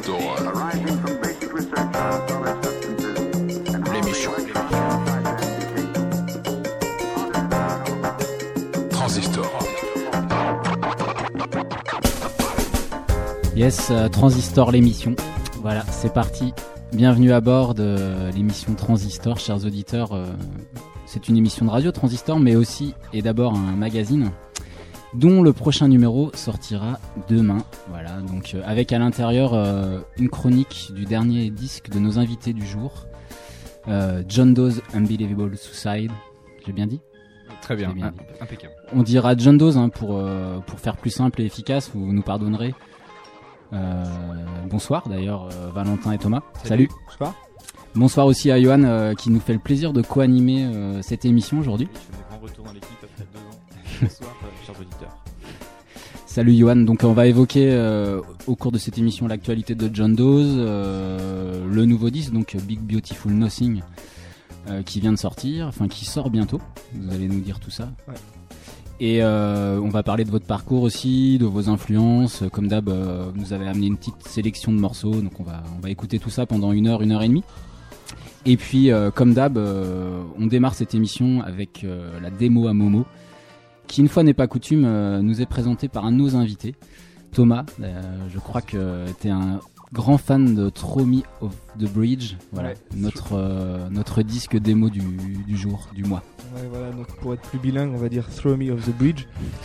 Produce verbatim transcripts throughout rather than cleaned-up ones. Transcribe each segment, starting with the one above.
Transistor. L'émission. Transistor. Yes, euh, Transistor, l'émission. Voilà, c'est parti. Bienvenue à bord de l'émission Transistor, chers auditeurs. Euh, c'est une émission de radio Transistor, mais aussi et d'abord un magazine dont le prochain numéro sortira demain. Voilà, donc euh, avec à l'intérieur euh, une chronique du dernier disque de nos invités du jour, euh, John Doe's Unbelievable Suicide. J'ai bien dit ? Très bien, bien dit. Impeccable. On dira John Doe's hein, pour euh, pour faire plus simple et efficace. Vous nous pardonnerez. Euh, bonsoir d'ailleurs euh, Valentin et Thomas. Salut. Salut. Bonsoir. Bonsoir aussi à Johan euh, qui nous fait le plaisir de co-animer euh, cette émission aujourd'hui. Je fais mon grand retour dans l'équipe après deux ans. Bonsoir, chers auditeurs. Salut Johan, donc on va évoquer euh, au cours de cette émission l'actualité de John Doe's, euh, le nouveau disque, donc Big Beautiful Nothing, euh, qui vient de sortir, enfin qui sort bientôt, vous allez nous dire tout ça. Ouais. Et euh, on va parler de votre parcours aussi, de vos influences, comme d'hab euh, vous nous avez amené une petite sélection de morceaux, donc on va, on va écouter tout ça pendant une heure, une heure et demie. Et puis euh, comme d'hab, euh, on démarre cette émission avec euh, la démo à Momo, qui une fois n'est pas coutume euh, nous est présenté par un de nos invités, Thomas. Euh, je crois que tu es un grand fan de Throw Me Off the Bridge, voilà, ouais, notre, euh, notre disque démo du, du jour, du mois. Ouais, voilà, donc pour être plus bilingue, on va dire Throw Me Off the Bridge.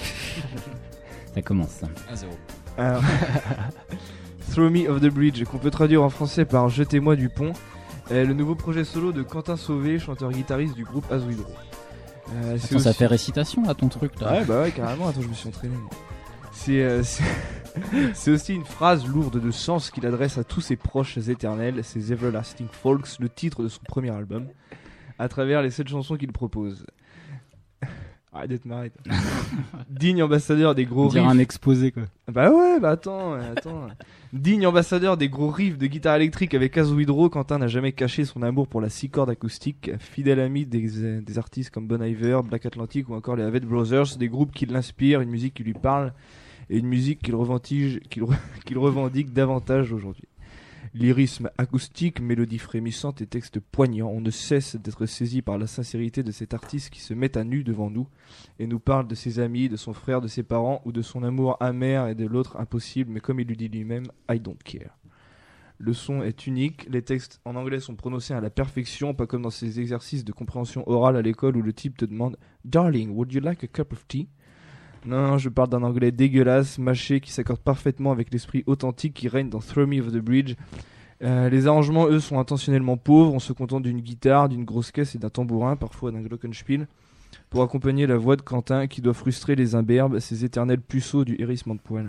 Ça commence. un zéro. Alors, Throw Me Off the Bridge, qu'on peut traduire en français par Jetez-moi du pont, est le nouveau projet solo de Quentin Sauvé, chanteur-guitariste du groupe As We Draw. Euh, Attends, ça fait récitation à ton truc là. Ouais, bah ouais, carrément. Attends, je me suis entraîné. C'est, euh, c'est... c'est aussi une phrase lourde de sens qu'il adresse à tous ses proches éternels, ses Everlasting Folks, le titre de son premier album, à travers les sept chansons qu'il propose. Arrête d'être marré. Digne ambassadeur des gros On dirait riffs. un exposé quoi. Bah ouais, bah attends, attends. Digne ambassadeur des gros riffs de guitare électrique avec As We Draw, Quentin n'a jamais caché son amour pour la six cordes acoustique. Fidèle ami des, des artistes comme Bon Iver, Black Atlantic ou encore les Avett Brothers, des groupes qui l'inspirent, une musique qui lui parle et une musique qu'il revendique, qu'il, re, qu'il revendique davantage aujourd'hui. Lyrisme acoustique, mélodie frémissante et texte poignant, on ne cesse d'être saisi par la sincérité de cet artiste qui se met à nu devant nous et nous parle de ses amis, de son frère, de ses parents ou de son amour amer et de l'autre impossible, mais comme il lui dit lui-même, I don't care. Le son est unique, les textes en anglais sont prononcés à la perfection, pas comme dans ces exercices de compréhension orale à l'école où le type te demande « Darling, would you like a cup of tea ?» Non, non, je parle d'un anglais dégueulasse, mâché, qui s'accorde parfaitement avec l'esprit authentique qui règne dans Throw Me Off the Bridge. Euh, les arrangements, eux, sont intentionnellement pauvres, on se contente d'une guitare, d'une grosse caisse et d'un tambourin, parfois d'un glockenspiel, pour accompagner la voix de Quentin qui doit frustrer les imberbes, ces éternels puceaux du hérissement de poils.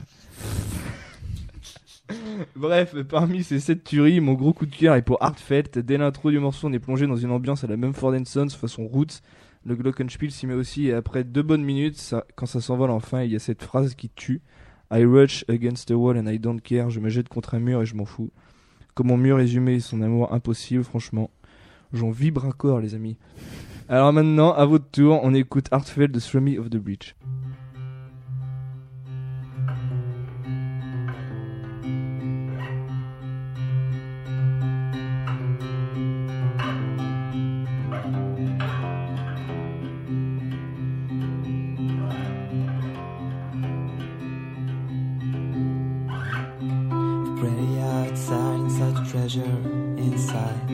Bref, parmi ces sept tueries, mon gros coup de cœur est pour Heartfelt. Dès l'intro du morceau, on est plongé dans une ambiance à la même Ford and Sons façon Roots. Le glockenspiel s'y met aussi et après deux bonnes minutes, ça, quand ça s'envole enfin, il y a cette phrase qui tue. I rush against the wall and I don't care. Je me jette contre un mur et je m'en fous. Comment mieux résumer son amour impossible, franchement. J'en vibre encore, les amis. Alors maintenant, à votre tour, on écoute Heartfelt de Throw Me Off the Bridge. Pretty outside and such treasure inside.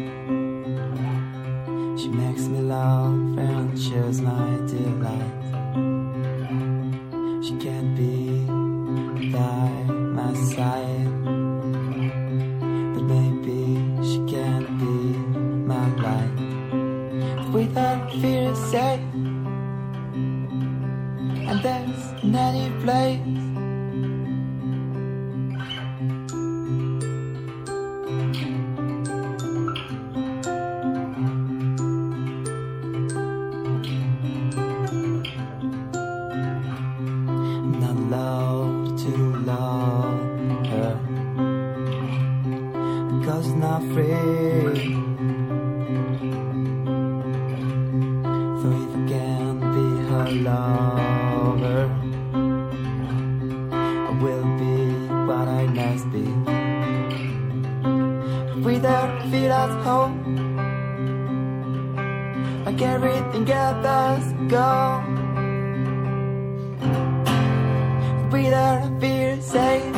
She makes me laugh and shares my delight. She can't be by my side, but maybe she can be my light. Without fear, say, and there's any place. Will be what I must be. with her feet at home, like everything else go. With her feel safe,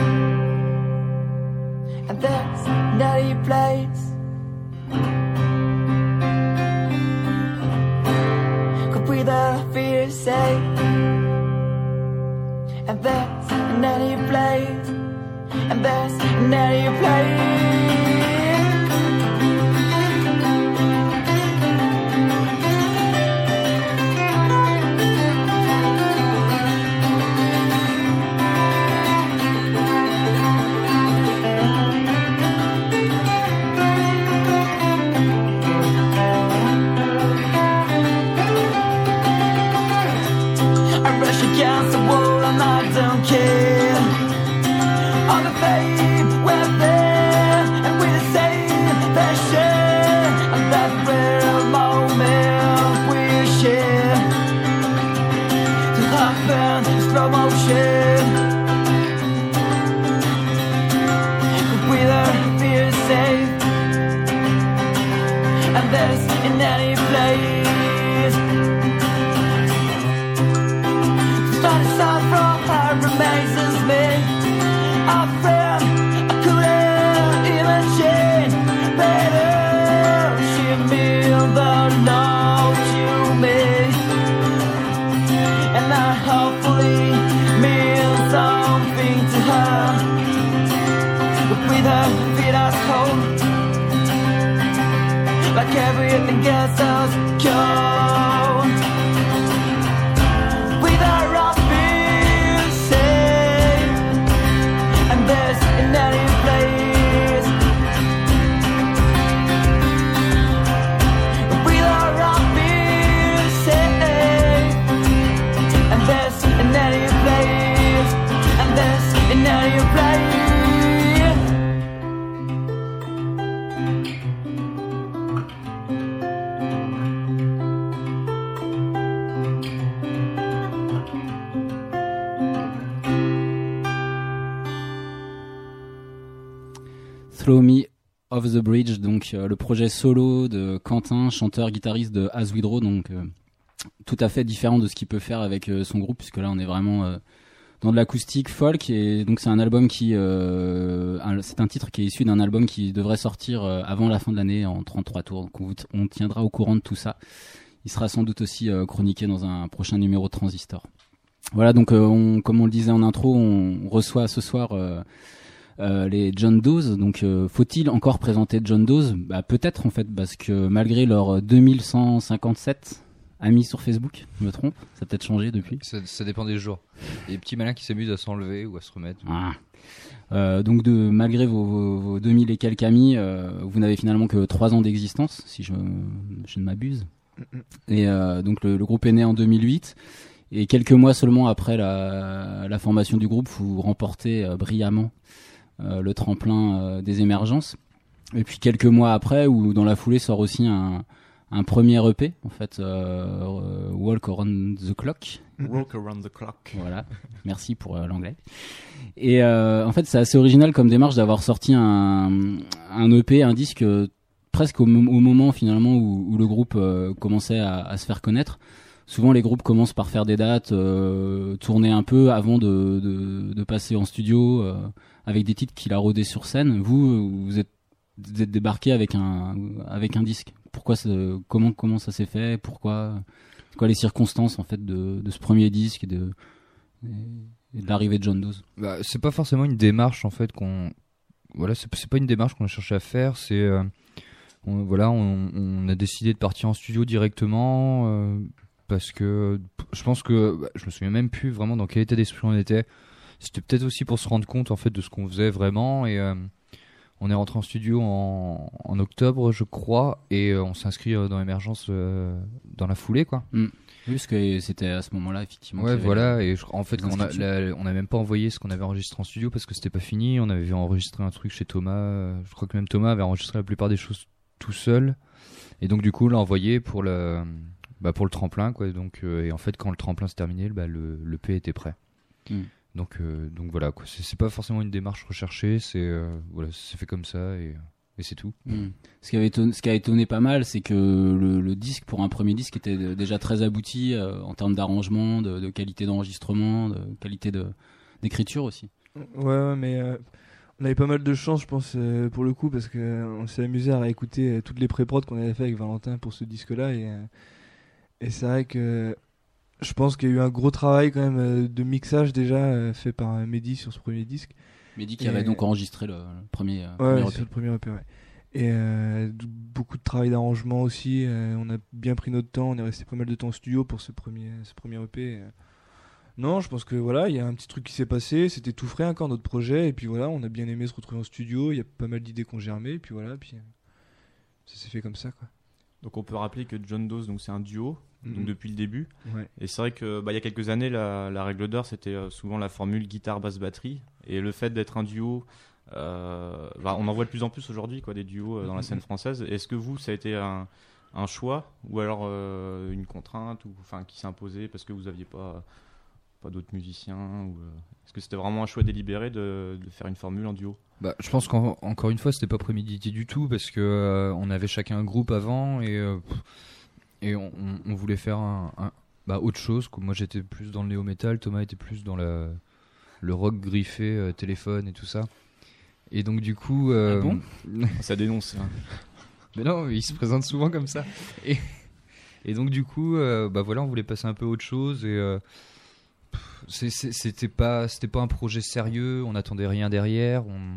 and there's no place. With her feel safe, and there's any place, and there's any place. I rush against the wall and I don't care. On the fame we're there, and we're the same passion, and that rare moment we share. To happen in slow motion, with her feel safe, and there's in any place. Started south from her amazes me. A friend I couldn't imagine better. She meant the love to me, and I hopefully mean something to her. But with her feet at home, like everything else does go. With her I feel safe, and there's in any place. With her I feel safe, and there's in any place, and there's in any place. Throw Me Off the Bridge, donc euh, le projet solo de Quentin, chanteur-guitariste de As We Draw, donc euh, tout à fait différent de ce qu'il peut faire avec euh, son groupe, puisque là on est vraiment euh, dans de l'acoustique folk, et donc c'est un album qui, euh, un, c'est un titre qui est issu d'un album qui devrait sortir euh, avant la fin de l'année en trente-trois tours, donc on, on tiendra au courant de tout ça. Il sera sans doute aussi euh, chroniqué dans un prochain numéro de Transistor. Voilà, donc euh, on, comme on le disait en intro, on reçoit ce soir euh, Euh, les John Doe. Donc euh, faut-il encore présenter John Doe? Bah peut-être en fait, parce que malgré leurs deux mille cent cinquante-sept amis sur Facebook, je me trompe, ça a peut-être changé depuis. Ça, ça dépend des jours. Il y a des petits malins qui s'amusent à s'enlever ou à se remettre. Ah. Euh, donc de malgré vos, vos, vos deux mille et quelques amis, euh, vous n'avez finalement que trois ans d'existence, si je, je ne m'abuse. Et euh, donc le, le groupe est né en deux mille huit. Et quelques mois seulement après la, la formation du groupe, vous remportez euh, brillamment Euh, le tremplin euh, des émergences. Et puis quelques mois après, ou dans la foulée, sort aussi un, un premier E P, en fait, euh, euh, Walk Around the Clock. Walk Around the Clock. Voilà, merci pour euh, l'anglais. Et euh, en fait, c'est assez original comme démarche d'avoir sorti un, un E P, un disque euh, presque au, au moment finalement où, où le groupe euh, commençait à, à se faire connaître. Souvent, les groupes commencent par faire des dates, euh, tourner un peu avant de, de, de passer en studio euh, avec des titres qu'il a rodés sur scène. Vous, vous êtes, vous êtes débarqué avec un, avec un disque. Pourquoi, comment, comment ça s'est fait? Pourquoi, c'est quoi les circonstances en fait de, de ce premier disque et de, et de l'arrivée de John Doe? Bah, c'est pas forcément une démarche en fait qu'on, voilà, c'est, c'est pas une démarche qu'on a cherché à faire. C'est, euh, on, voilà, on, on a décidé de partir en studio directement. Euh, Parce que je pense que bah, je me souviens même plus vraiment dans quel état d'esprit on était. C'était peut-être aussi pour se rendre compte en fait de ce qu'on faisait vraiment. Et euh, on est rentré en studio en, en octobre, je crois, et euh, on s'est inscrit euh, dans l'émergence euh, dans la foulée, quoi. Mm. Oui, parce que c'était à ce moment-là effectivement. Ouais, voilà. Et je, en fait, on a, la, on a même pas envoyé ce qu'on avait enregistré en studio parce que c'était pas fini. On avait enregistré un truc chez Thomas. Je crois que même Thomas avait enregistré la plupart des choses tout seul. Et donc du coup, on l'a envoyé pour le Bah pour le tremplin, quoi. Donc euh, et en fait quand le tremplin s'est terminé, bah le le P était prêt. Mm. Donc euh, donc voilà, quoi. C'est, c'est pas forcément une démarche recherchée, c'est euh, voilà, c'est fait comme ça et et c'est tout. Mm. Ce qui avait étonné, ce qui a étonné pas mal, c'est que le, le disque, pour un premier disque, était de- déjà très abouti euh, en termes d'arrangement, de, de qualité d'enregistrement, de qualité de, d'écriture aussi. Ouais, ouais, mais euh, on avait pas mal de chance, je pense, euh, pour le coup, parce que euh, on s'est amusé à réécouter euh, toutes les pré-prod qu'on avait fait avec Valentin pour ce disque-là, et, euh, et c'est vrai que je pense qu'il y a eu un gros travail quand même euh, de mixage déjà euh, fait par euh, Mehdi sur ce premier disque. Mehdi qui Et- avait donc enregistré le, le premier, euh, Ouais, premier ouais, E P. sur le premier E P, ouais. Et euh, d- beaucoup de travail d'arrangement aussi. euh, on a bien pris notre temps. On est resté pas mal de temps en studio pour ce premier, ce premier E P. euh. Non, je pense que voilà, il y a un petit truc qui s'est passé. C'était tout frais encore notre projet. Et puis voilà, on a bien aimé se retrouver en studio. Il y a pas mal d'idées qui ont germé. Et puis voilà, puis euh, ça s'est fait comme ça, quoi. Donc on peut rappeler que John Doe, donc c'est un duo, donc Mhm. depuis le début. Ouais. Et c'est vrai que bah, il y a quelques années, la, la règle d'or, c'était euh, souvent la formule guitare, basse, batterie. Et le fait d'être un duo, euh, bah, on en voit de plus en plus aujourd'hui, quoi, des duos euh, dans la scène française. Est-ce que vous, ça a été un, un choix ou alors euh, une contrainte, ou enfin qui s'est imposée parce que vous aviez pas pas d'autres musiciens, ou euh, est-ce que c'était vraiment un choix délibéré de, de faire une formule en duo? Bah, je pense qu'encore une fois, c'était pas prémédité du tout parce que euh, on avait chacun un groupe avant et euh, et on, on- on voulait faire un, un- bah, autre chose. Quoi. Moi, j'étais plus dans le néo metal, Thomas était plus dans la, le rock griffé, euh, téléphone et tout ça. Et donc du coup, euh, Ah bon Ça dénonce. Hein. mais non, il se présente souvent comme ça. Et, et donc du coup, euh, bah voilà, on voulait passer un peu à autre chose et euh, pff, c'est- c'est- c'était pas, c'était pas un projet sérieux. On n'attendait rien derrière. On,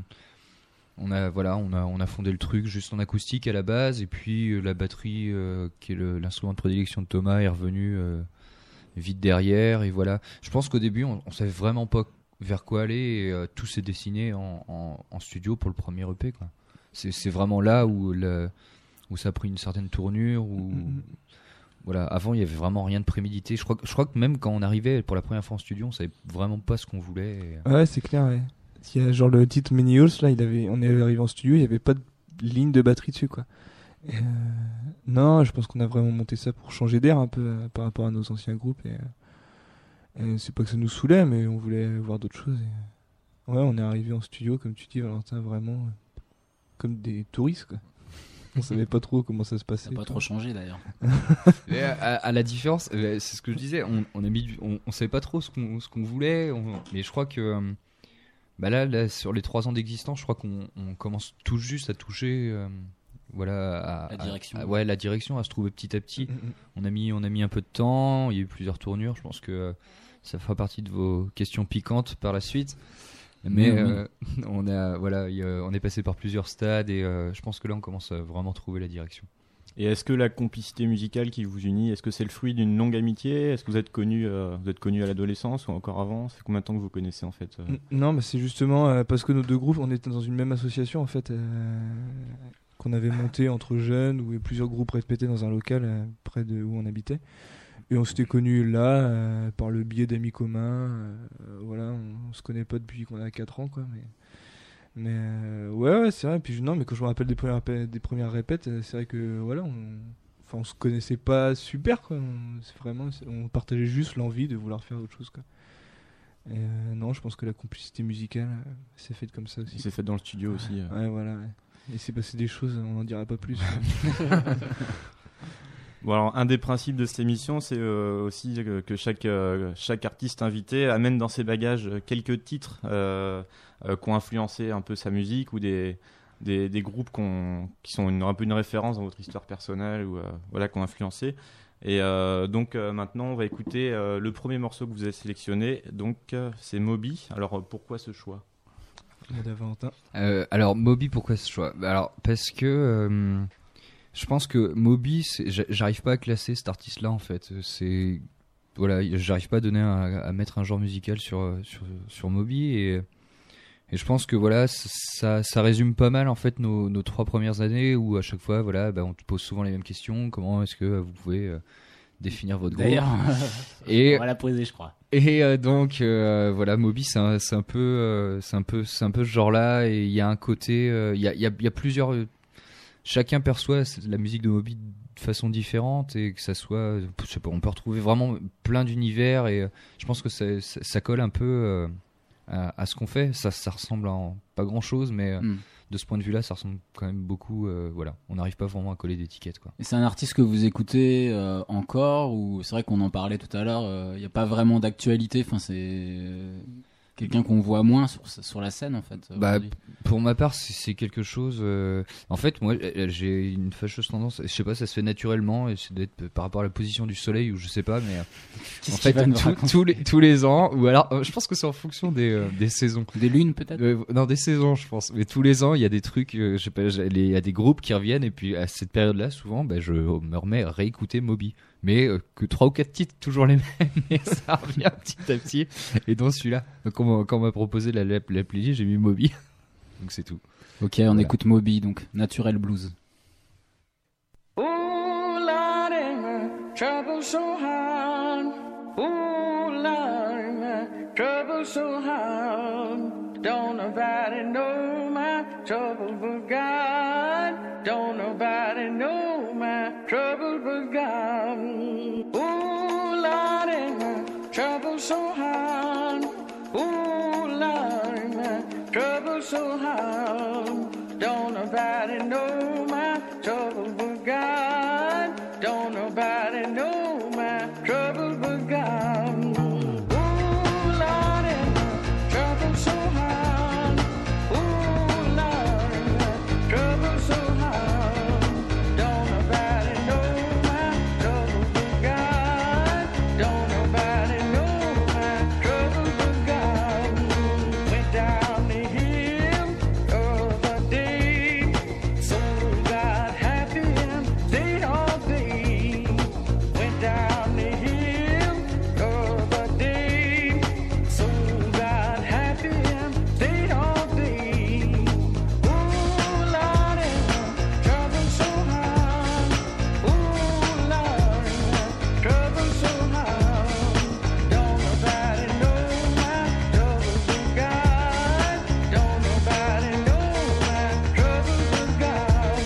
on a, voilà, on a, on a fondé le truc juste en acoustique à la base et puis euh, la batterie, euh, qui est le- l'instrument de prédilection de Thomas, est revenue euh, vite derrière. Et voilà. Je pense qu'au début, on, on savait vraiment pas vers quoi aller et euh, tout s'est dessiné en, en- en studio pour le premier E P, quoi. C'est c'est vraiment là où, le- où ça a pris une certaine tournure. Où, Mhm. voilà, avant, il y avait vraiment rien de prémédité. Je crois, que- je crois que même quand on arrivait pour la première fois en studio, on savait vraiment pas ce qu'on voulait. et- Ouais, c'est clair, ouais. Il y a genre le titre Many Halls, là, il avait, on est arrivé en studio, il n'y avait pas de ligne de batterie dessus, quoi. Et, euh, non, je pense qu'on a vraiment monté ça pour changer d'air un peu euh, par rapport à nos anciens groupes. Et, euh, et c'est pas que ça nous saoulait, mais on voulait voir d'autres choses. Et, euh, ouais, on est arrivé en studio, comme tu dis, Valentin, vraiment euh, comme des touristes, quoi. On savait pas trop comment ça se Ça passait. n'a pas quoi. trop changé d'ailleurs. Mais à, à- à la différence, euh, c'est ce que je disais, on, on a mis, du- on, on savait pas trop ce qu'on, ce qu'on voulait, on- mais je crois que, euh, bah là, là, sur les trois ans d'existence, je crois qu'on on commence tout juste à toucher, euh, voilà, à, La à- direction. à- ouais, la direction, à se trouver petit à petit. Mm, mm. On a mis, on a mis un peu de temps, il y a eu plusieurs tournures. Je pense que euh, ça fera partie de vos questions piquantes par la suite. Mais Oui, oui. euh, on a, voilà, il y a- on est passé par plusieurs stades et euh, je pense que là, on commence à vraiment trouver la direction. Et est-ce que la complicité musicale qui vous unit, est-ce que c'est le fruit d'une longue amitié? Est-ce que vous êtes connus, euh, vous êtes connus à l'adolescence ou encore avant? Ça fait combien de temps que vous connaissez en fait euh N- Non, mais c'est justement euh, parce que nos deux groupes, on était dans une même association en fait, euh, qu'on avait monté entre jeunes, où plusieurs groupes répétaient dans un local euh, près de où on habitait. Et on s'était connus là euh, par le biais d'amis communs. euh, euh, voilà, on, on se connaît pas depuis qu'on a quatre ans, quoi. Mais, mais euh, ouais, ouais, c'est vrai. Puis je- non, mais quand je me rappelle des premières, répé- des premières répètes, euh, c'est vrai que voilà, on, enfin, on se connaissait pas super, quoi. On, c'est vraiment, c'est- on partageait juste l'envie de vouloir faire autre chose, quoi. Et, euh, non, je pense que la complicité musicale euh, s'est faite comme ça aussi. C'est fait dans le studio aussi. euh. Ouais, voilà. Ouais. Et c'est passé des choses, on n'en dira pas plus. Bon, alors, un des principes de cette émission, c'est euh, aussi que, que chaque, euh, chaque artiste invité amène dans ses bagages quelques titres euh, euh, qui ont influencé un peu sa musique, ou des, des, des groupes qu'on- qui sont une, un peu une référence dans votre histoire personnelle, ou euh, voilà, qui ont influencé. Et euh, donc euh, maintenant, on va écouter euh, le premier morceau que vous avez sélectionné. Donc euh, c'est Moby. Alors euh, pourquoi ce choix? Demande à Valentin. Euh, alors Moby, pourquoi ce choix? Bah, alors parce que euh, je pense que Moby, c'est- j'a- j'arrive pas à classer cet artiste-là en fait. C'est voilà, j'arrive pas à donner un- à mettre un genre musical sur euh, sur sur Moby et et je pense que voilà, c- ça ça résume pas mal en fait nos nos trois premières années où à chaque fois voilà, bah, on te pose souvent les mêmes questions. Comment est-ce que vous pouvez euh, définir votre groupe? D'ailleurs, Et on va la poser, je crois. Et euh, donc euh, voilà, Moby, c'est un, c'est un peu, euh, c'est un peu, c'est un peu ce genre-là. Et il y a un côté, euh, il y, a, il y, a, il y a plusieurs. euh, chacun perçoit la musique de Moby de façon différente et que ça soit, euh, je sais pas, on peut retrouver vraiment plein d'univers et euh, je pense que ça, ça, ça colle un peu euh, à, à ce qu'on fait. Ça, ça ressemble en pas grand-chose, mais euh, Mm. de ce point de vue-là, ça ressemble quand même beaucoup. Euh, voilà, on n'arrive pas vraiment à coller d'étiquettes, quoi. Et c'est un artiste que vous écoutez euh, encore, ou c'est vrai qu'on en parlait tout à l'heure, il euh, n'y a pas vraiment d'actualité, enfin c'est euh, quelqu'un qu'on voit moins sur, sur la scène en fait. Bah, pour ma part, c'est, c'est quelque chose. Euh... En fait, moi, j'ai une fâcheuse tendance. Je sais pas, ça se fait naturellement, et c'est d'être par rapport à la position du soleil ou je sais pas, mais Qu'est-ce en fait, tout, tous les tous les ans, ou alors, je pense que c'est en fonction des euh, des saisons, des lunes peut-être. Euh, non, des saisons, je pense. Mais tous les ans, il y a des trucs. Euh, je sais pas, il y a des groupes qui reviennent, et puis à cette période-là, souvent, bah, je me remets à réécouter Moby. Mais euh, que trois ou quatre titres, toujours les mêmes, et ça revient petit à petit. Et dans celui-là, quand on m'a, quand on m'a proposé la, la, la playlist, j'ai mis Moby. Donc c'est tout. Ok, on voilà. Écoute Moby, donc Natural Blues. Ooh, Lordy, my trouble so hard. Ooh, Lordy, my trouble so hard. Don't nobody know my trouble but God. Don't nobody know my trouble but God. Ooh, Lordy, my trouble so hard. Ooh, Lordy, my trouble so hard. Don't nobody know my trouble but God. Don't nobody know my trouble but God. Ooh, Lordy, my trouble so hard. Ooh, Lordy, my trouble so hard. Don't nobody know my trouble but God. Don't nobody know my trouble but God. Went down the hill the other day, so got happy and stayed all day. Went down the hill the other day, so got happy and stayed all day. Ooh, Lordy, my trouble so hard. Ooh, Lordy, my trouble so hard. Don't nobody know my trouble but God. Don't nobody know my trouble but God.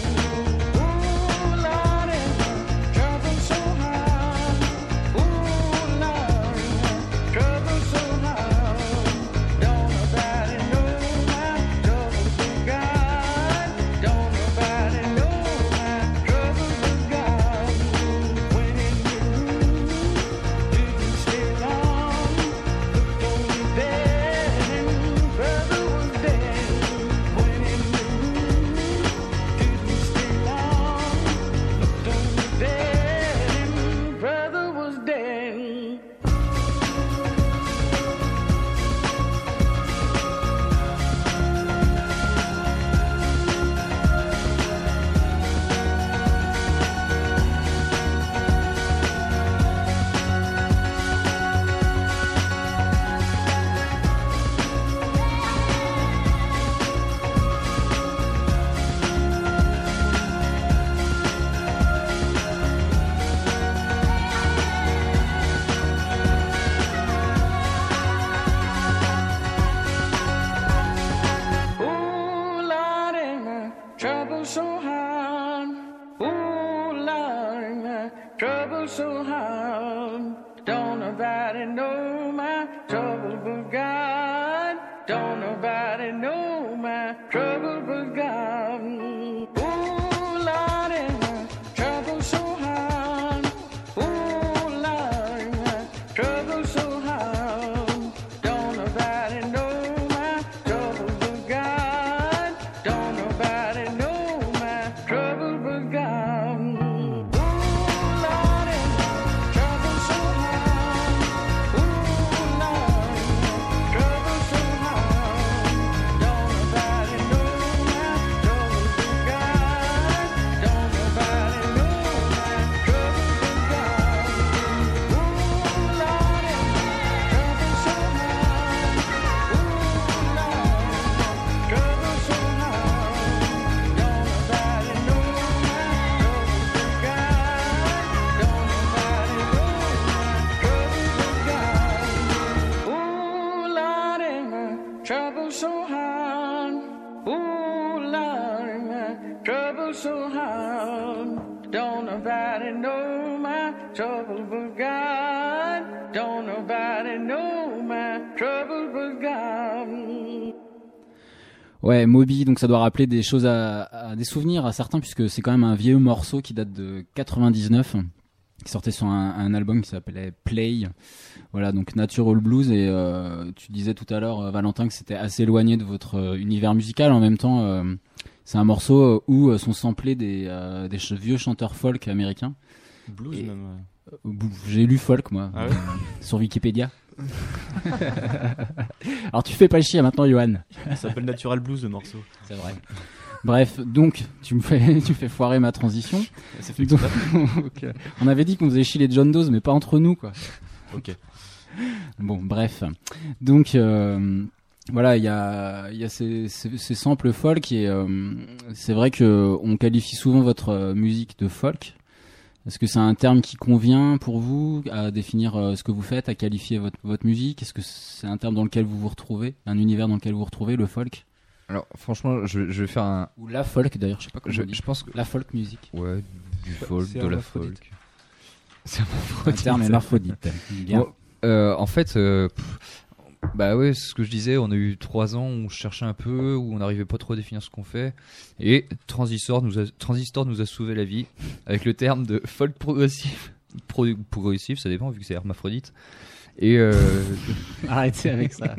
Ooh, Lordy, my trouble so hard. Ooh, Lordy, my trouble so hard. Don't nobody know my trouble but God. Don't nobody know my trouble but God. When in the room, didn't stay long. Looked only dead and brother was dead. When in the room, didn't stay long. Looked only dead and brother was dead. Ooh, Lordy, my trouble so hard. Ooh, Lordy, my trouble so hard. Don't nobody know my trouble but God. Don't nobody know my trouble but God. Ooh, Lordy, my trouble so hard. Ooh, Lordy, my trouble so hard. Don't nobody know my trouble but God. Don't nobody know my trouble but God. Ooh, Lordy, my trouble so hard. Ooh, Lordy, my trouble so hard. Don't nobody know my trouble but God. Don't nobody know my trouble but God. Ooh, Lordy, my trouble so hard. Ooh, Lordy, my trouble so hard. Don't nobody know my trouble but God. Don't nobody know my trouble but God. Ooh, Lordy, my trouble so hard. Ooh, Lordy, my trouble so hard. Don't nobody know my trouble but God. Don't nobody know my trouble but God. Ouais, Moby, donc ça doit rappeler des choses à, à des souvenirs à certains, puisque c'est quand même un vieux morceau qui date de quatre-vingt-dix-neuf, qui sortait sur un, un album qui s'appelait Play. Voilà, donc Natural Blues, et euh, tu disais tout à l'heure, euh, Valentin, que c'était assez éloigné de votre euh, univers musical. En même temps, euh, c'est un morceau où euh, sont samplés des, euh, des ch- vieux chanteurs folk américains. Blues Et- même. ouais. Euh, J'ai lu folk, moi, Ah ouais euh, sur Wikipédia. Alors tu fais pas chier maintenant, Johan. Ça s'appelle Natural Blues le morceau. C'est vrai. Bref, donc tu me fais, tu me fais foirer ma transition. C'est fait Donc, exprès. donc, euh, on avait dit qu'on faisait chier les John Doe, mais pas entre nous, quoi. Ok. Bon, bref. Donc euh, voilà, il y a, il y a ces, ces, ces samples folk et euh, c'est vrai que on qualifie souvent votre euh, musique de folk. Est-ce que c'est un terme qui convient pour vous à définir euh, ce que vous faites, à qualifier votre, votre musique? Est-ce que c'est un terme dans lequel vous vous retrouvez, un univers dans lequel vous vous retrouvez, le folk? Alors franchement, je, je vais faire un. Ou la folk d'ailleurs, je sais pas comment Je, on dit. je pense que. La folk musique. Ouais, du folk, c'est de la hermaphrodite. folk. C'est Un hermaphrodite. terme hermaphrodite. Bien. Bon, euh, en fait, euh, pff, bah ouais, c'est ce que je disais. On a eu trois ans où on cherchait un peu, où on n'arrivait pas trop à définir ce qu'on fait. Et Transistor nous a, Transistor nous a sauvé la vie avec le terme de folk progressif. Pro, progressif, ça dépend vu que c'est hermaphrodite. Et, euh, Arrêtez avec ça.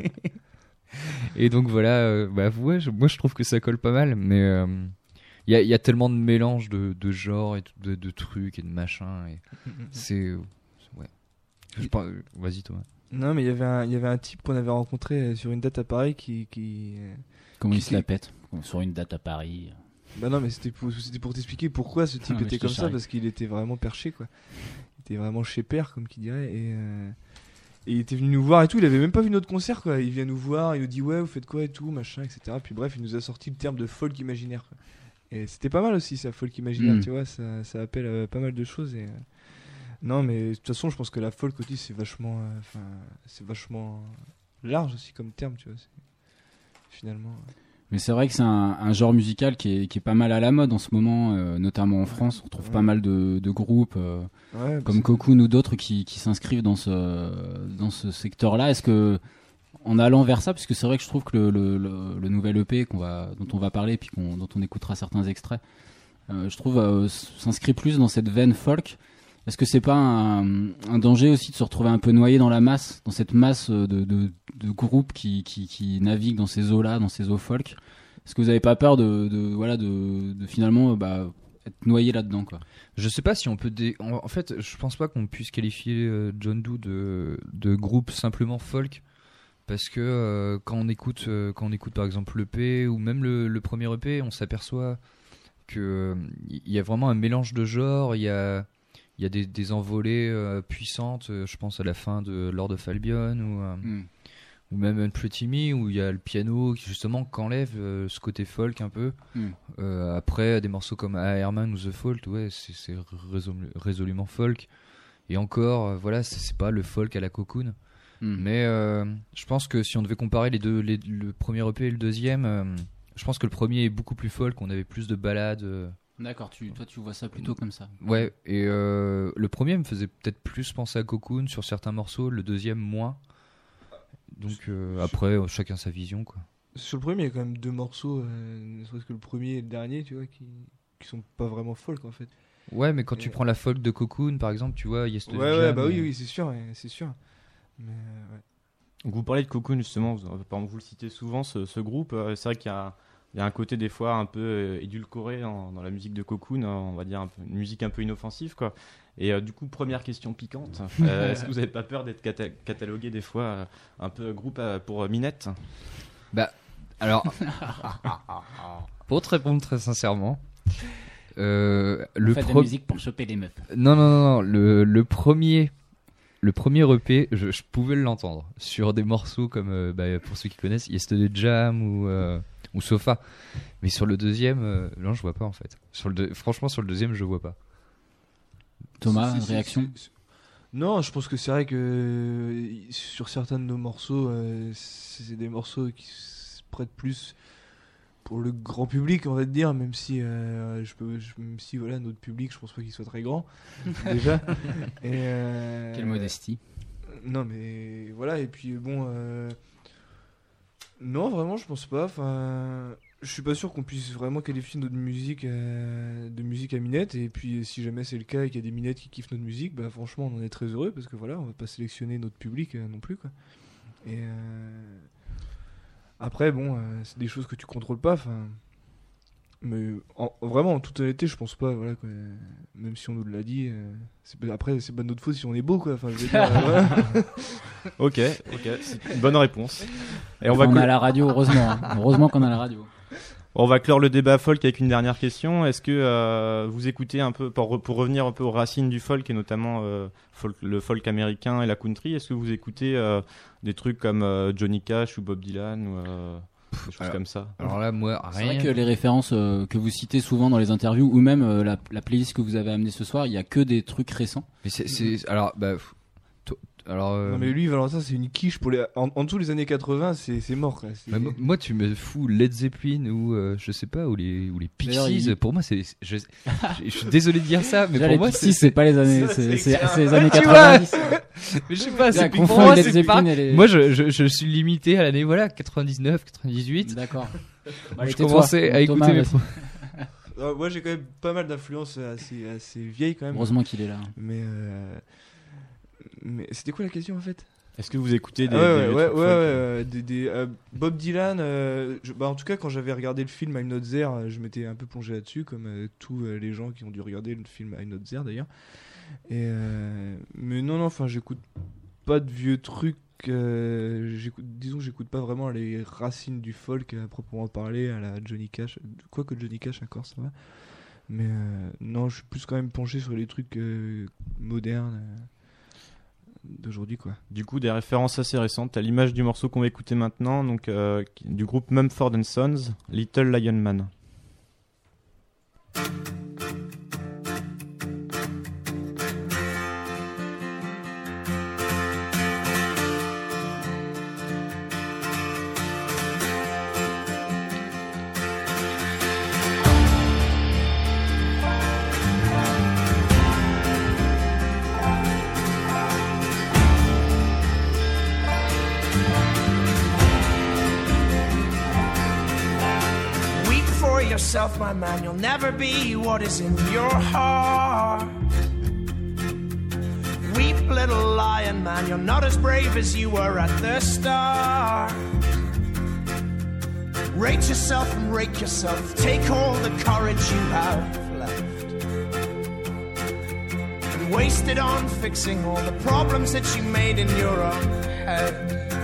et donc voilà, euh, bah ouais, je- moi je trouve que ça colle pas mal, mais il euh, y, a, y a tellement de mélange de, de genres et tout- de, de trucs et de machins. Et c'est. euh, ouais. Je pense- Vas-y, Thomas. Non, mais il y avait un, il y avait un type qu'on avait rencontré euh, sur une date à Paris qui, qui... euh, Comment il Qui se la pète sur une date à Paris. Bah non, mais c'était pour, c'était pour t'expliquer pourquoi ce type Ah, mais était je te comme ça, charrie. parce qu'il était vraiment perché, quoi. Il était vraiment chez père, comme qui dirait, et, euh, et il était venu nous voir et tout. Il avait même pas vu notre concert, quoi. Il vient nous voir, il nous dit ouais, vous faites quoi et tout, machin, et cetera. Puis bref, il nous a sorti le terme de folk imaginaire, quoi. Et c'était pas mal aussi, ça, folk imaginaire, Mm. tu vois, ça, ça appelle euh, pas mal de choses. Et, euh, non, mais de toute façon, je pense que la folk aussi, c'est vachement, euh, enfin, c'est vachement large aussi comme terme, tu vois. c'est- Finalement. euh. Mais c'est vrai que c'est un, un genre musical qui est, qui est pas mal à la mode en ce moment, euh, notamment en France. On trouve Ouais. pas mal de, de groupes euh, Ouais, bah, comme c'est- Cocoon ou d'autres qui, qui s'inscrivent dans ce, dans ce secteur-là. Est-ce que, en allant vers ça, puisque c'est vrai que je trouve que le, le, le, le nouvel E P qu'on va, dont on va parler, puis qu'on, dont on écoutera certains extraits, euh, je trouve euh, s'inscrit plus dans cette veine folk. Est-ce que c'est pas un, un danger aussi de se retrouver un peu noyé dans la masse, dans cette masse de, de, de groupes qui, qui, qui naviguent dans ces eaux-là, dans ces eaux folk? Est-ce que vous avez pas peur de, de voilà de, de finalement bah, être noyé là-dedans, quoi? Je sais pas si on peut. Dé... En en fait, je pense pas qu'on puisse qualifier euh, John Doe de, de groupe simplement folk. Parce que euh, quand, on écoute, euh, quand on écoute par exemple l'E P ou même le, le premier E P, on s'aperçoit qu'il y a vraiment un mélange de genres. Il y a, y a des, des envolées euh, puissantes. euh, Je pense à la fin de Lord of Albion ou, euh, Mm. ou même Unpretty Me où il y a le piano qui justement qu'enlève euh, ce côté folk un peu. Mm. Euh, après, des morceaux comme Airman ou The Fault, ouais, c'est c'est résolu- résolument folk. Et encore, euh, voilà, c'est c'est pas le folk à la Cocoon. Mm. Mais euh, je pense que si on devait comparer les deux, les- le premier E P et le deuxième, euh, je pense que le premier est beaucoup plus folk. On avait plus de ballades. euh, D'accord, tu, toi tu vois ça plutôt comme ça. ouais, et euh, le premier me faisait peut-être plus penser à Cocoon sur certains morceaux, le deuxième moins. Donc euh, après, euh, chacun sa vision, quoi. Sur le premier, il y a quand même deux morceaux, euh, ne serait-ce que le premier et le dernier, tu vois, qui, qui sont pas vraiment folk en fait. Ouais, mais quand tu Et- prends la folk de Cocoon, par exemple, tu vois, Yesterday Ouais, ouais, Jam, bah oui, euh, oui, c'est sûr, ouais, c'est sûr. Mais euh, ouais. Donc vous parlez de Cocoon justement, vous, par exemple, vous le citez souvent ce, ce groupe, euh, c'est vrai qu'il y a, il y a un côté des fois un peu euh, édulcoré dans, dans la musique de Cocoon, hein, on va dire un peu- une musique un peu inoffensive quoi. Et euh, du coup première question piquante, euh, est-ce que vous n'avez pas peur d'être cata- catalogué des fois euh, un peu groupe euh, pour euh, minette? Alors, pour te répondre très sincèrement, euh, le Faites de pro- la musique pour choper les meufs. non, non, non, non, le, le premier, le premier E P, je, je pouvais l'entendre sur des morceaux comme, euh, bah, pour ceux qui connaissent, Yesterday Jam ou euh, ou Sofa. Mais sur le deuxième, euh, non, je vois pas en fait. Sur le deux- franchement, sur le deuxième, je vois pas. Thomas, C'est- une c'est- réaction? c'est- c'est- Non, je pense que c'est vrai que euh, sur certains de nos morceaux, euh, c'est des morceaux qui se prêtent plus pour le grand public, on va te dire, même si, euh, je peux, je- même si voilà, notre public, je pense pas qu'il soit très grand, déjà. Et, euh, Quelle modestie. Non, mais voilà, et puis bon, euh, Non, vraiment, je pense pas. Enfin, je suis pas sûr qu'on puisse vraiment qualifier notre musique euh, de musique à minette. Et puis, si jamais c'est le cas et qu'il y a des minettes qui kiffent notre musique, bah franchement, on en est très heureux parce que voilà, on va pas sélectionner notre public euh, non plus, quoi. Et euh... après, bon, euh, c'est des choses que tu contrôles pas. Enfin, mais en, vraiment, en toute honnêteté, je pense pas. Voilà, quoi. Même si on nous l'a dit, euh, c'est, après, c'est pas de notre faute si on est beau, quoi. Enfin, je veux dire, euh, voilà. Ok, ok, c'est une bonne réponse. Et on Enfin, va on cl- a la radio, heureusement. hein. Heureusement qu'on a la radio. On va clore le débat folk avec une dernière question. Est-ce que euh, vous écoutez un peu, pour, pour revenir un peu aux racines du folk et notamment euh, folk, le folk américain et la country, est-ce que vous écoutez euh, des trucs comme euh, Johnny Cash ou Bob Dylan ou euh, des choses alors, comme ça? Alors là, moi, C'est rien. vrai que les références euh, que vous citez souvent dans les interviews ou même euh, la, la playlist que vous avez amenée ce soir, il y a que des trucs récents. Mais c'est, c'est alors, bah, pff, to- alors. euh, Non, mais lui, Valentin, c'est une quiche pour les. En, en dessous les années quatre-vingts, c'est, c'est mort, quoi. C'est... bah, mo- moi, tu me fous Led Zeppelin ou euh, je sais pas, ou les ou les D'ailleurs, Pixies. il- Pour moi, c'est. Je, je, je suis désolé de dire ça, mais Déjà, pour les moi, Pixies, c'est pas les années, ça, c'est, c'est c'est, clair. c'est les années Tu quatre-vingt-dix. mais je sais pas. Déjà, C'est pour confond moi, Led c'est Zeppelin pas. et les- Moi, je, je, je suis limité à l'année voilà quatre-vingt-dix-neuf, quatre-vingt-dix-huit. D'accord. Bah, Je tais-toi. commençais à Thomas, écouter mes vas-y. Euh, moi, j'ai quand même pas mal d'influences assez, assez vieilles, quand même. Heureusement qu'il est là. Mais. Euh... Mais c'était quoi la question, en fait? Est-ce que vous écoutez des, Ah ouais, des ouais, trucs ouais, folk, ouais, euh, ouais, des, des, euh, Bob Dylan, euh, je- bah, en tout cas, quand j'avais regardé le film I'm Not There, euh, je m'étais un peu plongé là-dessus, comme euh, tous euh, les gens qui ont dû regarder le film I'm Not There d'ailleurs. Et euh, mais non, non, enfin, j'écoute pas de vieux trucs. euh, j'écoute, disons, que j'écoute pas vraiment les racines du folk à proprement parler, à la Johnny Cash. Quoique Johnny Cash, encore, ça va. Mais euh, non, je suis plus quand même penché sur les trucs euh, modernes. euh, d'aujourd'hui, quoi. Du coup, des références assez récentes à l'image du morceau qu'on va écouter maintenant, donc euh, qui- du groupe Mumford and Sons, Little Lion Man. Weep for yourself, my man. You'll never be what is in your heart. Weep, little lion man. You're not as brave as you were at the start. Rate yourself and rake yourself. Take all the courage you have left and waste it on fixing all the problems that you made in your own head.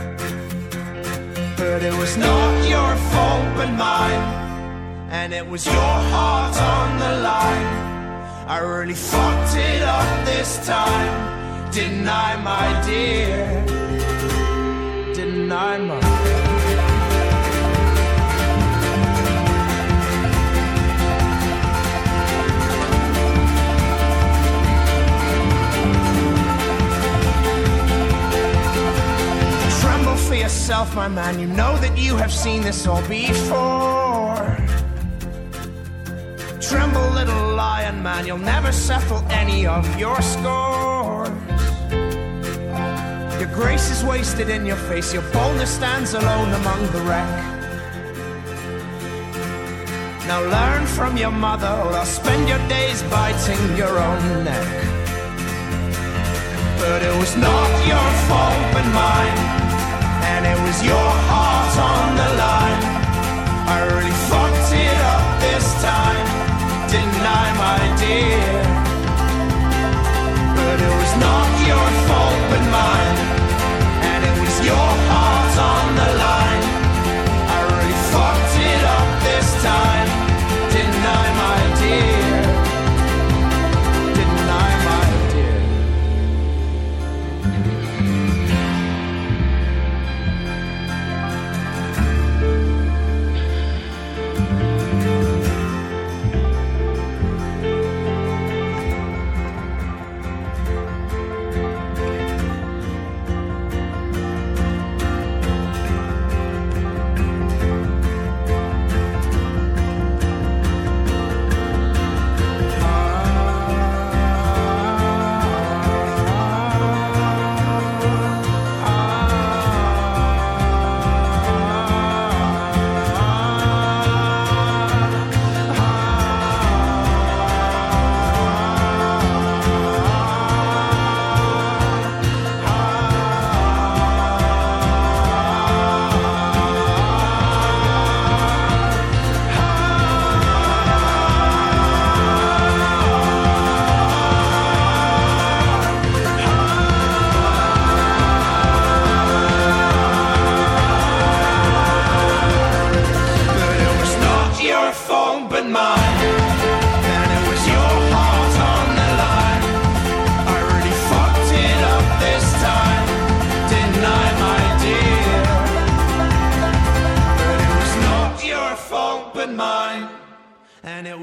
But it was not your fault but mine, and it was your heart on the line. I really fucked it up this time, didn't I, my dear? Didn't I, my dear? Tremble for yourself, my man. You know that you have seen this all before. Tremble, little lion man. You'll never settle any of your scores. Your grace is wasted in your face. Your boldness stands alone among the wreck. Now learn from your mother, or I'll spend your days biting your own neck. But it was not your fault but mine, and it was your heart on the line. I really fucked it up this time, didn't I, my dear? But it was not your fault but mine, and it was your heart on the line. I really fucked it up this time, didn't I, my dear? Didn't I, my dear?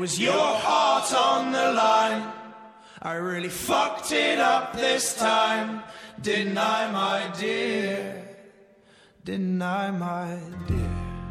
was your heart on the line. I really fucked it up this time, didn't I, my dear? Didn't I, my dear?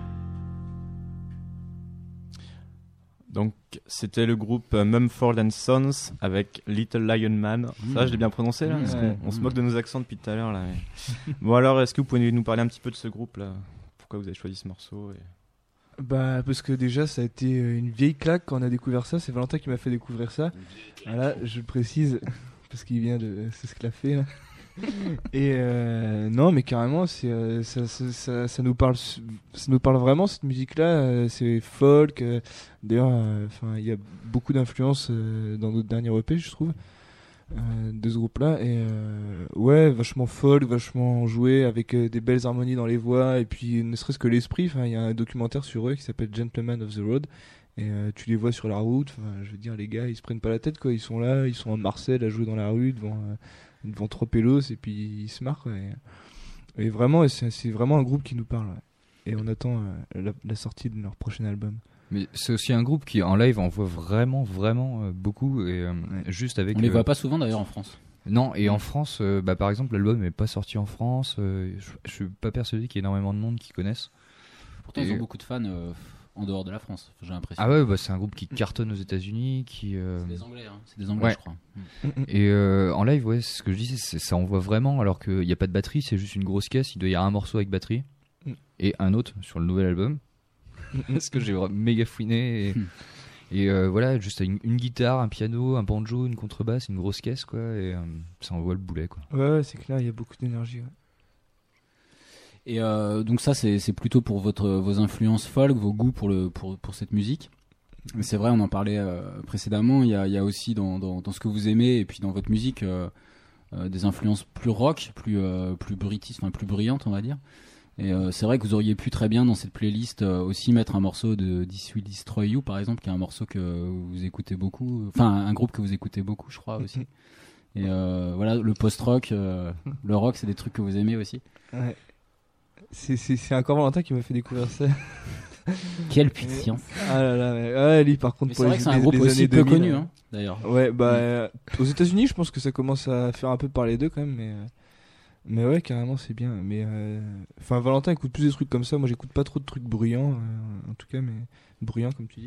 Donc c'était le groupe euh, Mumford and Sons avec Little Lion Man. Mmh. Ça, je l'ai bien prononcé là, parce Ouais. qu'on on se moque de nos accents depuis tout à l'heure là. Mais... bon alors, est-ce que vous pouvez nous parler un petit peu de ce groupe là? Pourquoi vous avez choisi ce morceau et... Bah parce que déjà ça a été une vieille claque quand on a découvert ça. C'est Valentin qui m'a fait découvrir ça. Voilà, je le précise parce qu'il vient de, c'est ce qu'il a fait là. Et euh, non mais carrément c'est euh, ça, ça, ça, ça nous parle ça nous parle vraiment cette musique là. C'est folk. Euh, d'ailleurs, enfin il y a beaucoup d'influences euh, dans notre dernier E P je trouve. Euh, de ce groupe là et euh, ouais vachement folk, vachement joué avec euh, des belles harmonies dans les voix et puis ne serait-ce que l'esprit. Enfin il y a un documentaire sur eux qui s'appelle Gentlemen of the Road et euh, tu les vois sur la route. Enfin je veux dire les gars ils se prennent pas la tête quoi, ils sont là, ils sont en Marseille à jouer dans la rue devant euh, devant trois pélos et puis ils se marrent quoi, et, et vraiment c'est, c'est vraiment un groupe qui nous parle ouais. Et on attend euh, la, la sortie de leur prochain album. Mais c'est aussi un groupe qui en live en voit vraiment vraiment euh, beaucoup et euh, Ouais. juste avec On les euh, voit pas souvent d'ailleurs en France. non et en France euh, bah par exemple l'album n'est pas sorti en France, euh, je, je suis pas persuadé qu'il y ait énormément de monde qui connaissent. Pourtant, Et- ils ont beaucoup de fans euh, en dehors de la France, j'ai l'impression. Ah ouais bah c'est un groupe qui cartonne aux États-Unis qui euh, C'est des Anglais, hein. C'est des Anglais, Ouais. je crois. et euh, en live ouais c'est ce que je disais, c'est, ça envoie vraiment alors qu'il n'y a pas de batterie, c'est juste une grosse caisse, il doit y avoir un morceau avec batterie Mm. et un autre sur le nouvel album. Parce que j'ai vraiment méga fouiné et, Hmm. et euh, voilà juste une, une guitare, un piano, un banjo, une contrebasse, une grosse caisse quoi et euh, ça envoie le boulet quoi. Ouais, ouais c'est clair il y a beaucoup d'énergie ouais. Et euh, donc ça, c'est, c'est plutôt pour votre, vos influences folk, vos goûts pour, le, pour, pour cette musique. Mais c'est vrai, on en parlait euh, précédemment, il y a, il y a aussi dans, dans, dans ce que vous aimez et puis dans votre musique euh, euh, des influences plus rock, plus, euh, plus bruitistes, enfin plus brillantes on va dire. Et euh, c'est vrai que vous auriez pu très bien dans cette playlist euh, aussi mettre un morceau de This Will Destroy You par exemple, qui est un morceau que vous écoutez beaucoup, enfin un groupe que vous écoutez beaucoup je crois aussi. Et euh, voilà, le post-rock, euh, le rock, c'est des trucs que vous aimez aussi. Ouais. C'est, c'est, c'est encore Valentin qui m'a fait découvrir ça. Quelle puissance. Ah là là, ouais, ouais, lui par contre Mais pour c'est vrai les, que c'est un les- groupe les aussi années peu deux mille, connu euh, hein, d'ailleurs. Ouais, bah euh, aux États-Unis, je pense que ça commence à faire un peu parler d'eux quand même, mais euh, mais ouais, carrément, c'est bien. Mais euh, enfin, Valentin écoute plus des trucs comme ça. Moi, j'écoute pas trop de trucs bruyants, euh, en tout cas, mais bruyants comme tu dis.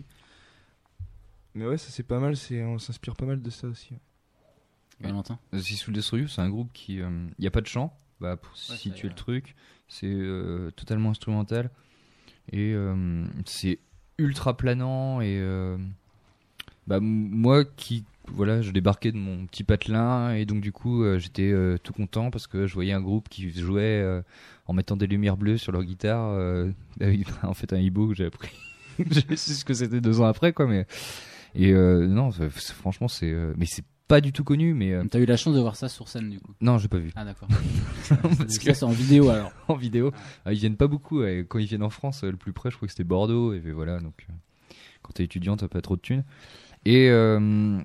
Mais ouais, ça c'est pas mal. C'est, on s'inspire pas mal de ça aussi. Ouais. Valentin. Six Will Destroy You, c'est un groupe qui. Il n'y a pas de chant, bah, pour Ouais, situer ça, le truc. C'est euh, totalement instrumental. Et euh, c'est ultra planant. Et euh, bah, m- moi qui. Voilà, je débarquais de mon petit patelin. Et donc, du coup, euh, j'étais euh, tout content parce que je voyais un groupe qui jouait euh, en mettant des lumières bleues sur leur guitare. Euh, avec en fait un hibou que j'ai appris. Je sais ce que c'était deux ans après, quoi. Mais. Et euh, non, c'est- c'est- franchement, c'est. euh, mais c'est pas du tout connu, mais. euh, T'as eu la chance de voir ça sur scène du coup. non, j'ai pas vu. Ah d'accord. Parce ça que- c'est en vidéo alors. En vidéo. Ah, ils viennent pas beaucoup. Et quand ils viennent en France, euh, le plus près, je crois que c'était Bordeaux. Et puis voilà, donc euh, quand t'es étudiant, t'as pas trop de thunes. Et, euh,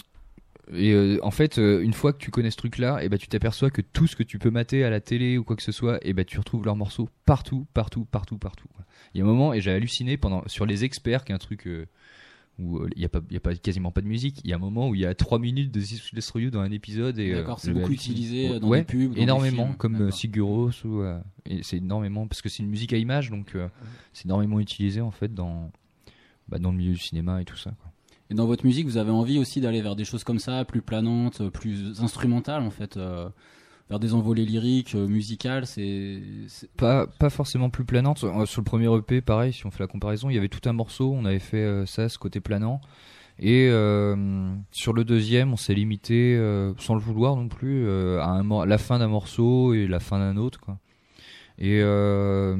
et euh, en fait, euh, une fois que tu connais ce truc-là, et ben tu t'aperçois que tout ce que tu peux mater à la télé ou quoi que ce soit, et ben tu retrouves leurs morceaux partout, partout, partout, partout. quoi. Il y a un moment, et j'ai halluciné pendant sur les experts, qui est un truc euh, où il y a pas, il y a pas quasiment pas de musique. Il y a un moment où il y a trois minutes de This Will Destroy You dans un épisode. Et, D'accord, euh, c'est j'ai beaucoup halluciné. utilisé dans Ouais, des pubs, dans énormément, des films. comme euh, D'accord. Siguros ou euh, et c'est énormément parce que c'est une musique à image, donc euh, c'est énormément utilisé en fait dans bah, dans le milieu du cinéma et tout ça. Quoi. Et dans votre musique, vous avez envie aussi d'aller vers des choses comme ça, plus planantes, plus instrumentales en fait, euh, vers des envolées lyriques, euh, musicales. C'est, c'est... Pas pas forcément plus planante. Euh, Sur le premier E P, pareil, si on fait la comparaison, il y avait tout un morceau, on avait fait euh, ça, ce côté planant. Et euh, sur le deuxième, on s'est limité, euh, sans le vouloir non plus, euh, à un mor- la fin d'un morceau et la fin d'un autre, quoi. Et euh,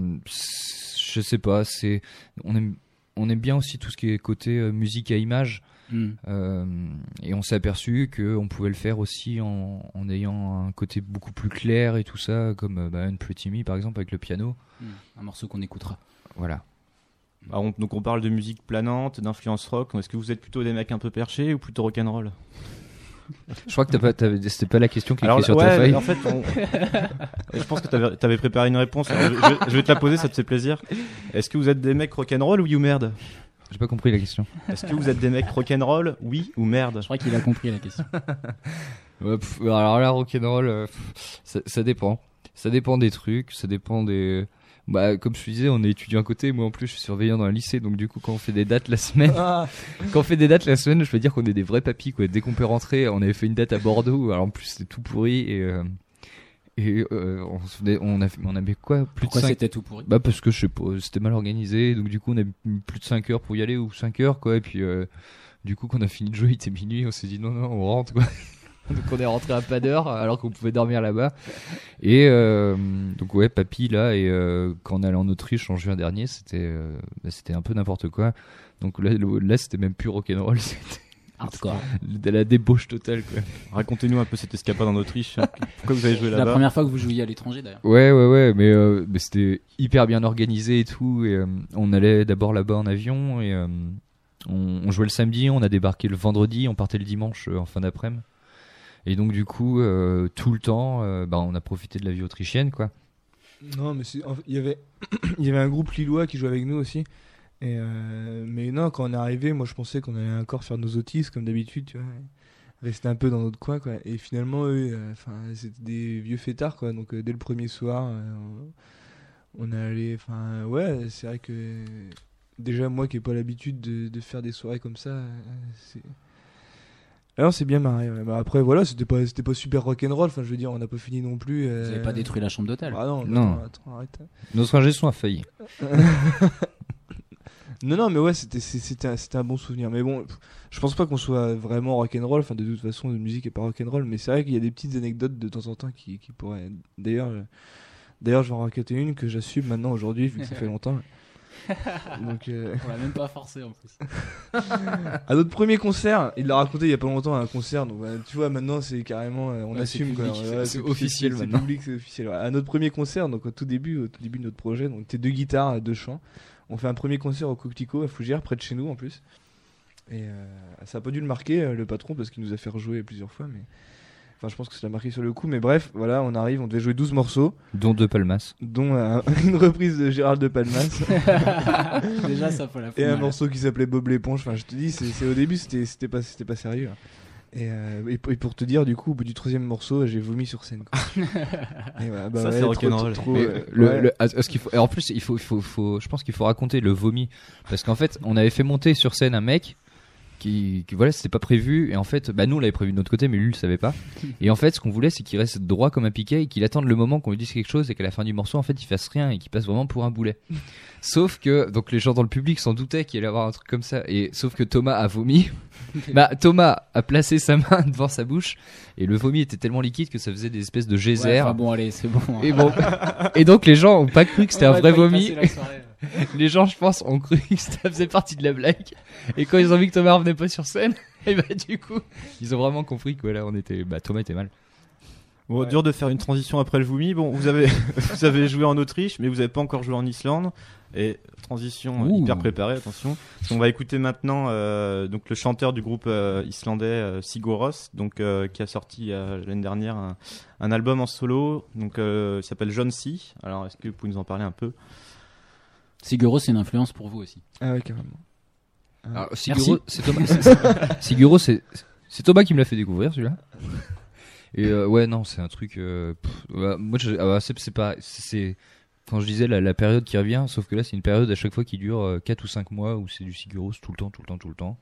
je sais pas, c'est on aime on aime bien aussi tout ce qui est côté euh, musique à image. Mm. Euh, et on s'est aperçu qu'on pouvait le faire aussi en, en ayant un côté beaucoup plus clair et tout ça, comme euh, bah, Unpretty Me par exemple avec le piano. Mm. Un morceau qu'on écoutera. Voilà. Ah, on- donc on parle de musique planante, d'influence rock. Est-ce que vous êtes plutôt des mecs un peu perchés ou plutôt rock'n'roll? Je crois que t'as pas, t'avais- c'était pas la question qui Alors était sur ouais, ta feuille. en fait, on- je pense que t'avais, t'avais préparé une réponse. Alors, je, je vais- je vais te la poser, ça te fait plaisir. Est-ce que vous êtes des mecs rock'n'roll ou you merde? J'ai pas compris la question. Est-ce que vous êtes des mecs rock'n'roll, oui ou merde? Je crois qu'il a compris la question. Ouais, pff, alors là, rock'n'roll, euh, pff, ça, ça dépend. Ça dépend des trucs, ça dépend des. Bah, comme je te disais, on est étudiant à côté. Moi, en plus, je suis surveillant dans un lycée, donc du coup, quand on fait des dates la semaine, Ah, quand on fait des dates la semaine, je peux dire qu'on est des vrais papis, quoi. Dès qu'on peut rentrer, on avait fait une date à Bordeaux. Alors en plus, c'était tout pourri et euh, et euh, on se venait- on a fait- on avait quoi, plus Pourquoi de cinq. c'était tout pourri? Bah parce que je sais pas, c'était mal organisé, donc du coup on a mis plus de cinq heures pour y aller ou cinq heures quoi, et puis euh, du coup quand on a fini de jouer il était minuit, on s'est dit non non on rentre quoi. Donc on est rentré à pas d'heure alors qu'on pouvait dormir là-bas. Et euh, donc ouais papy là, et euh, quand on allait en Autriche en juin dernier c'était euh, bah, c'était un peu n'importe quoi. Donc là, le- là c'était même plus rock'n'roll, c'était Hardcore. de la débauche totale quoi. Racontez-nous un peu cette escapade en Autriche. Pourquoi vous avez joué La là-bas? première fois que vous jouiez à l'étranger d'ailleurs. Ouais, ouais, ouais, mais, euh, mais c'était hyper bien organisé et tout. Et, euh, on allait d'abord là-bas en avion et euh, on, on jouait le samedi, on a débarqué le vendredi, on partait le dimanche euh, en fin d'après-midi. Et donc du coup, euh, tout le temps, euh, bah, on a profité de la vie autrichienne, quoi. non, mais c'est- en fait, il y avait, il y avait un groupe lillois qui jouait avec nous aussi. Et euh, mais non, quand on est arrivé, moi je pensais qu'on allait encore faire nos autistes comme d'habitude, tu vois, rester un peu dans notre coin, quoi. Et finalement, eux, euh, enfin, c'était des vieux fêtards, quoi. Donc euh, dès le premier soir, euh, on, on est allé, enfin, ouais, c'est vrai que déjà moi qui n'ai pas l'habitude de, de faire des soirées comme ça, euh, c'est. Alors c'est bien marré. Ouais. Bah, après voilà, c'était pas, c'était pas super rock'n'roll. Enfin, je veux dire, on n'a pas fini non plus. euh, Vous avez pas détruit la chambre d'hôtel? Ah non, Non. Attends, attends, arrête. Notre ingé son a failli. Non, non, mais ouais, c'était, c'est- c'était, un- c'était un bon souvenir. Mais bon, pff, je pense pas qu'on soit vraiment rock'n'roll. Enfin, de toute façon, la musique est pas rock'n'roll. Mais c'est vrai qu'il y a des petites anecdotes de temps en temps qui, qui pourraient. D'ailleurs, euh, d'ailleurs, je vais en raconter une que j'assume maintenant aujourd'hui, vu que ça fait longtemps. Donc, euh, On l'a même pas forcé en plus. à notre premier concert, il l'a raconté il y a pas longtemps à un concert. Donc, bah, tu vois, maintenant, c'est carrément, euh, on Ouais, c'est assume quoi. public, Ouais, c'est officiel c'est, maintenant. C'est public, c'est officiel. Ouais. À notre premier concert, donc au tout début, au tout début de notre projet, donc t'es deux guitares, deux chants. On fait un premier concert au Coctico à Fougères, près de chez nous en plus. Et euh, ça a pas dû le marquer, euh, le patron, parce qu'il nous a fait rejouer plusieurs fois. Mais enfin, je pense que ça l'a marqué sur le coup. Mais bref, voilà, on arrive, on devait jouer douze morceaux, Dont deux palmas. dont euh, une reprise de Gérald de Palmas Déjà, ça faut la et un mal. morceau qui s'appelait Bob l'éponge. Enfin, je te dis, c'est, c'est au début, c'était, c'était pas, c'était pas sérieux. hein. Et, euh, et, pour, et pour te dire, du coup, au bout du troisième morceau, j'ai vomi sur scène. Quoi. Et voilà, bah Ça, ouais, c'est trop- rock'n'roll. trop- trop, Mais, euh, le, ouais. le- à- à ce qu'il faut, et en plus, il faut, il faut, faut, je pense qu'il faut raconter le vomi, parce qu'en fait, on avait fait monter sur scène un mec qui, qui voilà, c'était pas prévu, et en fait, bah nous on l'avait prévu de notre côté, mais lui il le savait pas. Et en fait, ce qu'on voulait, c'est qu'il reste droit comme un piquet et qu'il attende le moment qu'on lui dise quelque chose et qu'à la fin du morceau, en fait, il fasse rien et qu'il passe vraiment pour un boulet. Sauf que, donc les gens dans le public s'en doutaient qu'il allait avoir un truc comme ça, et sauf que Thomas a vomi. Bah Thomas a placé sa main devant sa bouche et le vomi était tellement liquide que ça faisait des espèces de Ouais, geysers. enfin bon, allez, c'est bon. hein. Et bon, et donc les gens ont pas cru que c'était On un va vrai pas y vomi. passer la soirée. Les gens, je pense, ont cru que ça faisait partie de la blague. Et quand ils ont vu que Thomas revenait pas sur scène, et bah du coup, ils ont vraiment compris que là, on était, bah Thomas était mal. Bon, Ouais. dur de faire une transition après le vomi. Bon, vous avez, vous avez joué en Autriche, mais vous n'avez pas encore joué en Islande. Et transition euh, Ouh. hyper préparée, attention. Parce qu'on va écouter maintenant euh, donc le chanteur du groupe euh, islandais euh, Sigur Rós, donc euh, qui a sorti euh, l'année dernière un, un album en solo. Donc, euh, il s'appelle John C. Alors, est-ce que vous pouvez nous en parler un peu? Siguro, c'est une influence pour vous aussi. Ah ouais, carrément. Alors, Merci. Siguro, c'est Thomas, c'est- Siguro, c'est, c'est Thomas qui me l'a fait découvrir celui-là. Et euh, ouais, non, c'est un truc. euh, pff, ouais, moi, je, ah, c'est, c'est pas, c'est, c'est- quand je disais la, la période qui revient, sauf que là, c'est une période à chaque fois qui dure euh, quatre ou cinq mois où c'est du Siguro tout le temps, tout le temps, tout le temps.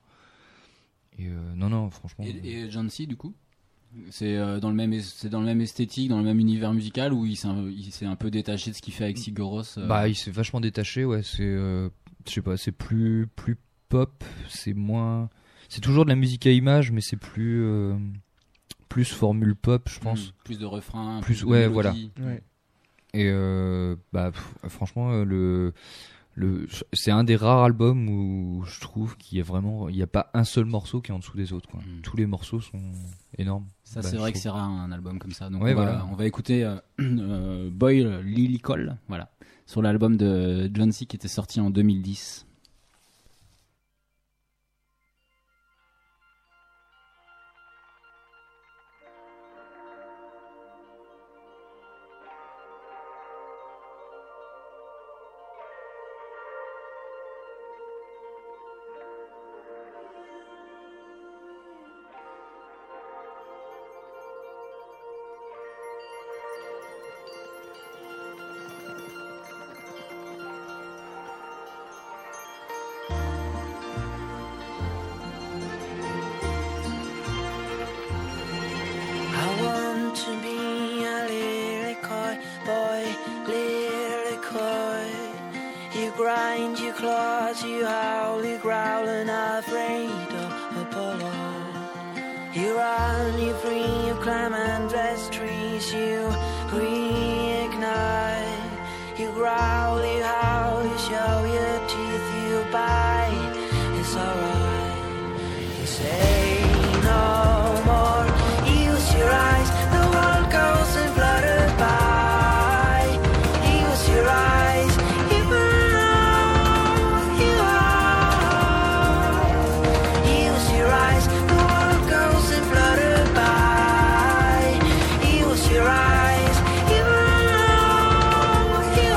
Et euh, non, non, franchement. Et, et John C, du coup c'est euh, dans le même es- c'est dans le même esthétique, dans le même univers musical, où il s'est un, il s'est un peu détaché de ce qu'il fait avec Sigur Rós. euh, Bah, il s'est vachement détaché, ouais. C'est, euh, je sais pas, c'est plus, plus pop, c'est moins. C'est toujours de la musique à image, mais c'est plus, euh, plus formule pop, je pense. hmm, plus de refrains, Plus- de ouais, mélodies. Ouais. Et euh, bah, pff, franchement, euh, le, le, c'est un des rares albums où je trouve qu'il y a vraiment, il n'y a pas un seul morceau qui est en dessous des autres, quoi. Mm. Tous les morceaux sont énormes. Ça, Bah, c'est je vrai que trouve. c'est rare un album comme ça. Donc Ouais, on, va, voilà. on va écouter euh, euh, Boyle Lily Cole, voilà, sur l'album de John C qui était sorti en deux mille dix. claws, you howl, you growl, and afraid of Apollo. You run, you free, you climb and dress trees, you reignite. You growl, you howl, you show your teeth, you bite. It's alright. You say no more. Use your eyes. The world goes and flutters by. Use your eyes. Even though you are. Use your eyes. The world goes and flutters by. Use your eyes. Even though you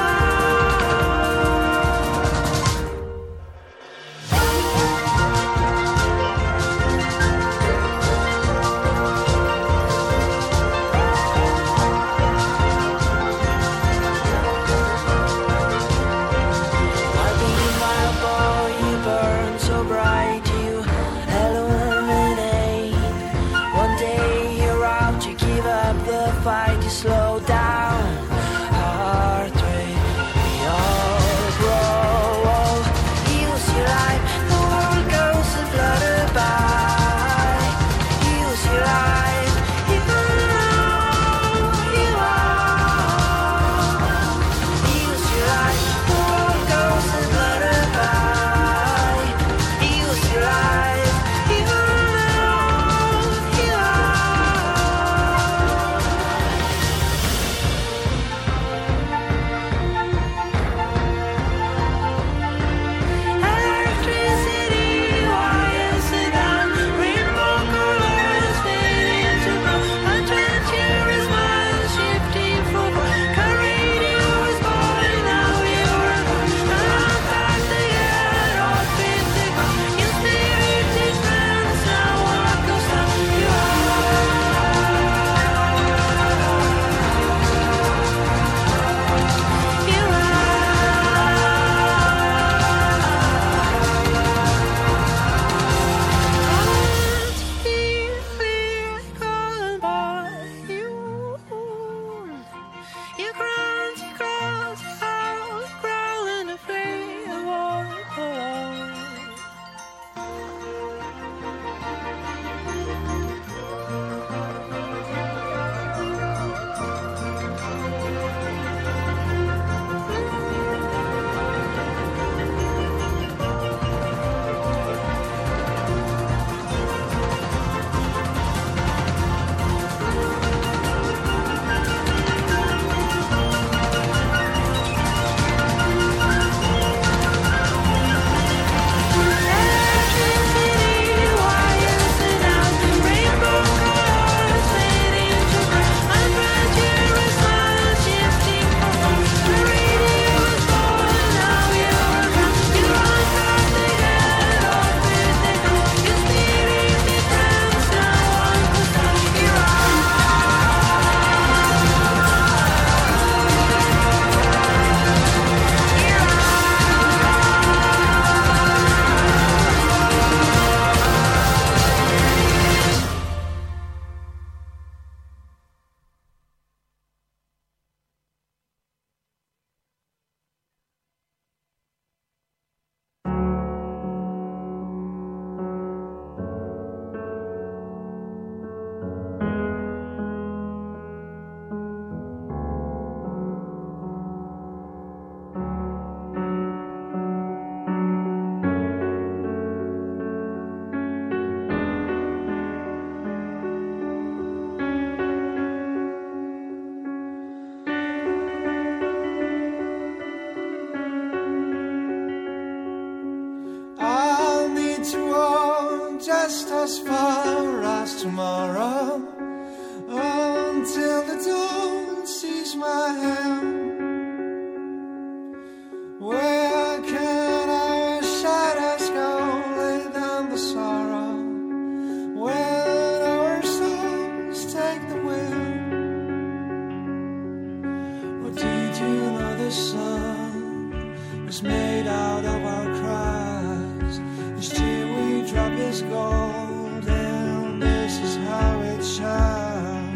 fight, you slow down, heart rate, we all grow old. Use your life, the world goes and flutter by. Use your life, even though you are. Use your life, the world goes and flutter by. Use your life, even though you are. Electricity wires it down, rainbow colors fade into brown. A treacherous mind shifting forward. Car radio is born, now you're gone. I'm back to get off in the car. Your spirit is friends, now what goes down? You You ground, you ground, you howl, growling, afraid of walk alone. Electricity wires it down, rainbow colors fade into brown. A treacherous mind shifting forward. The radio is born, now you're gone. You run back to get off with the car. Your spirit is friends, now what goes down? You're I'll need to walk just as far as tomorrow, until the dawn sees my hand. Where can our shadows go, lay down the sorrow, when our souls take the wind? Or did you know the sun was made out of our cries? Each tear we drop is gold, and this is how it shines.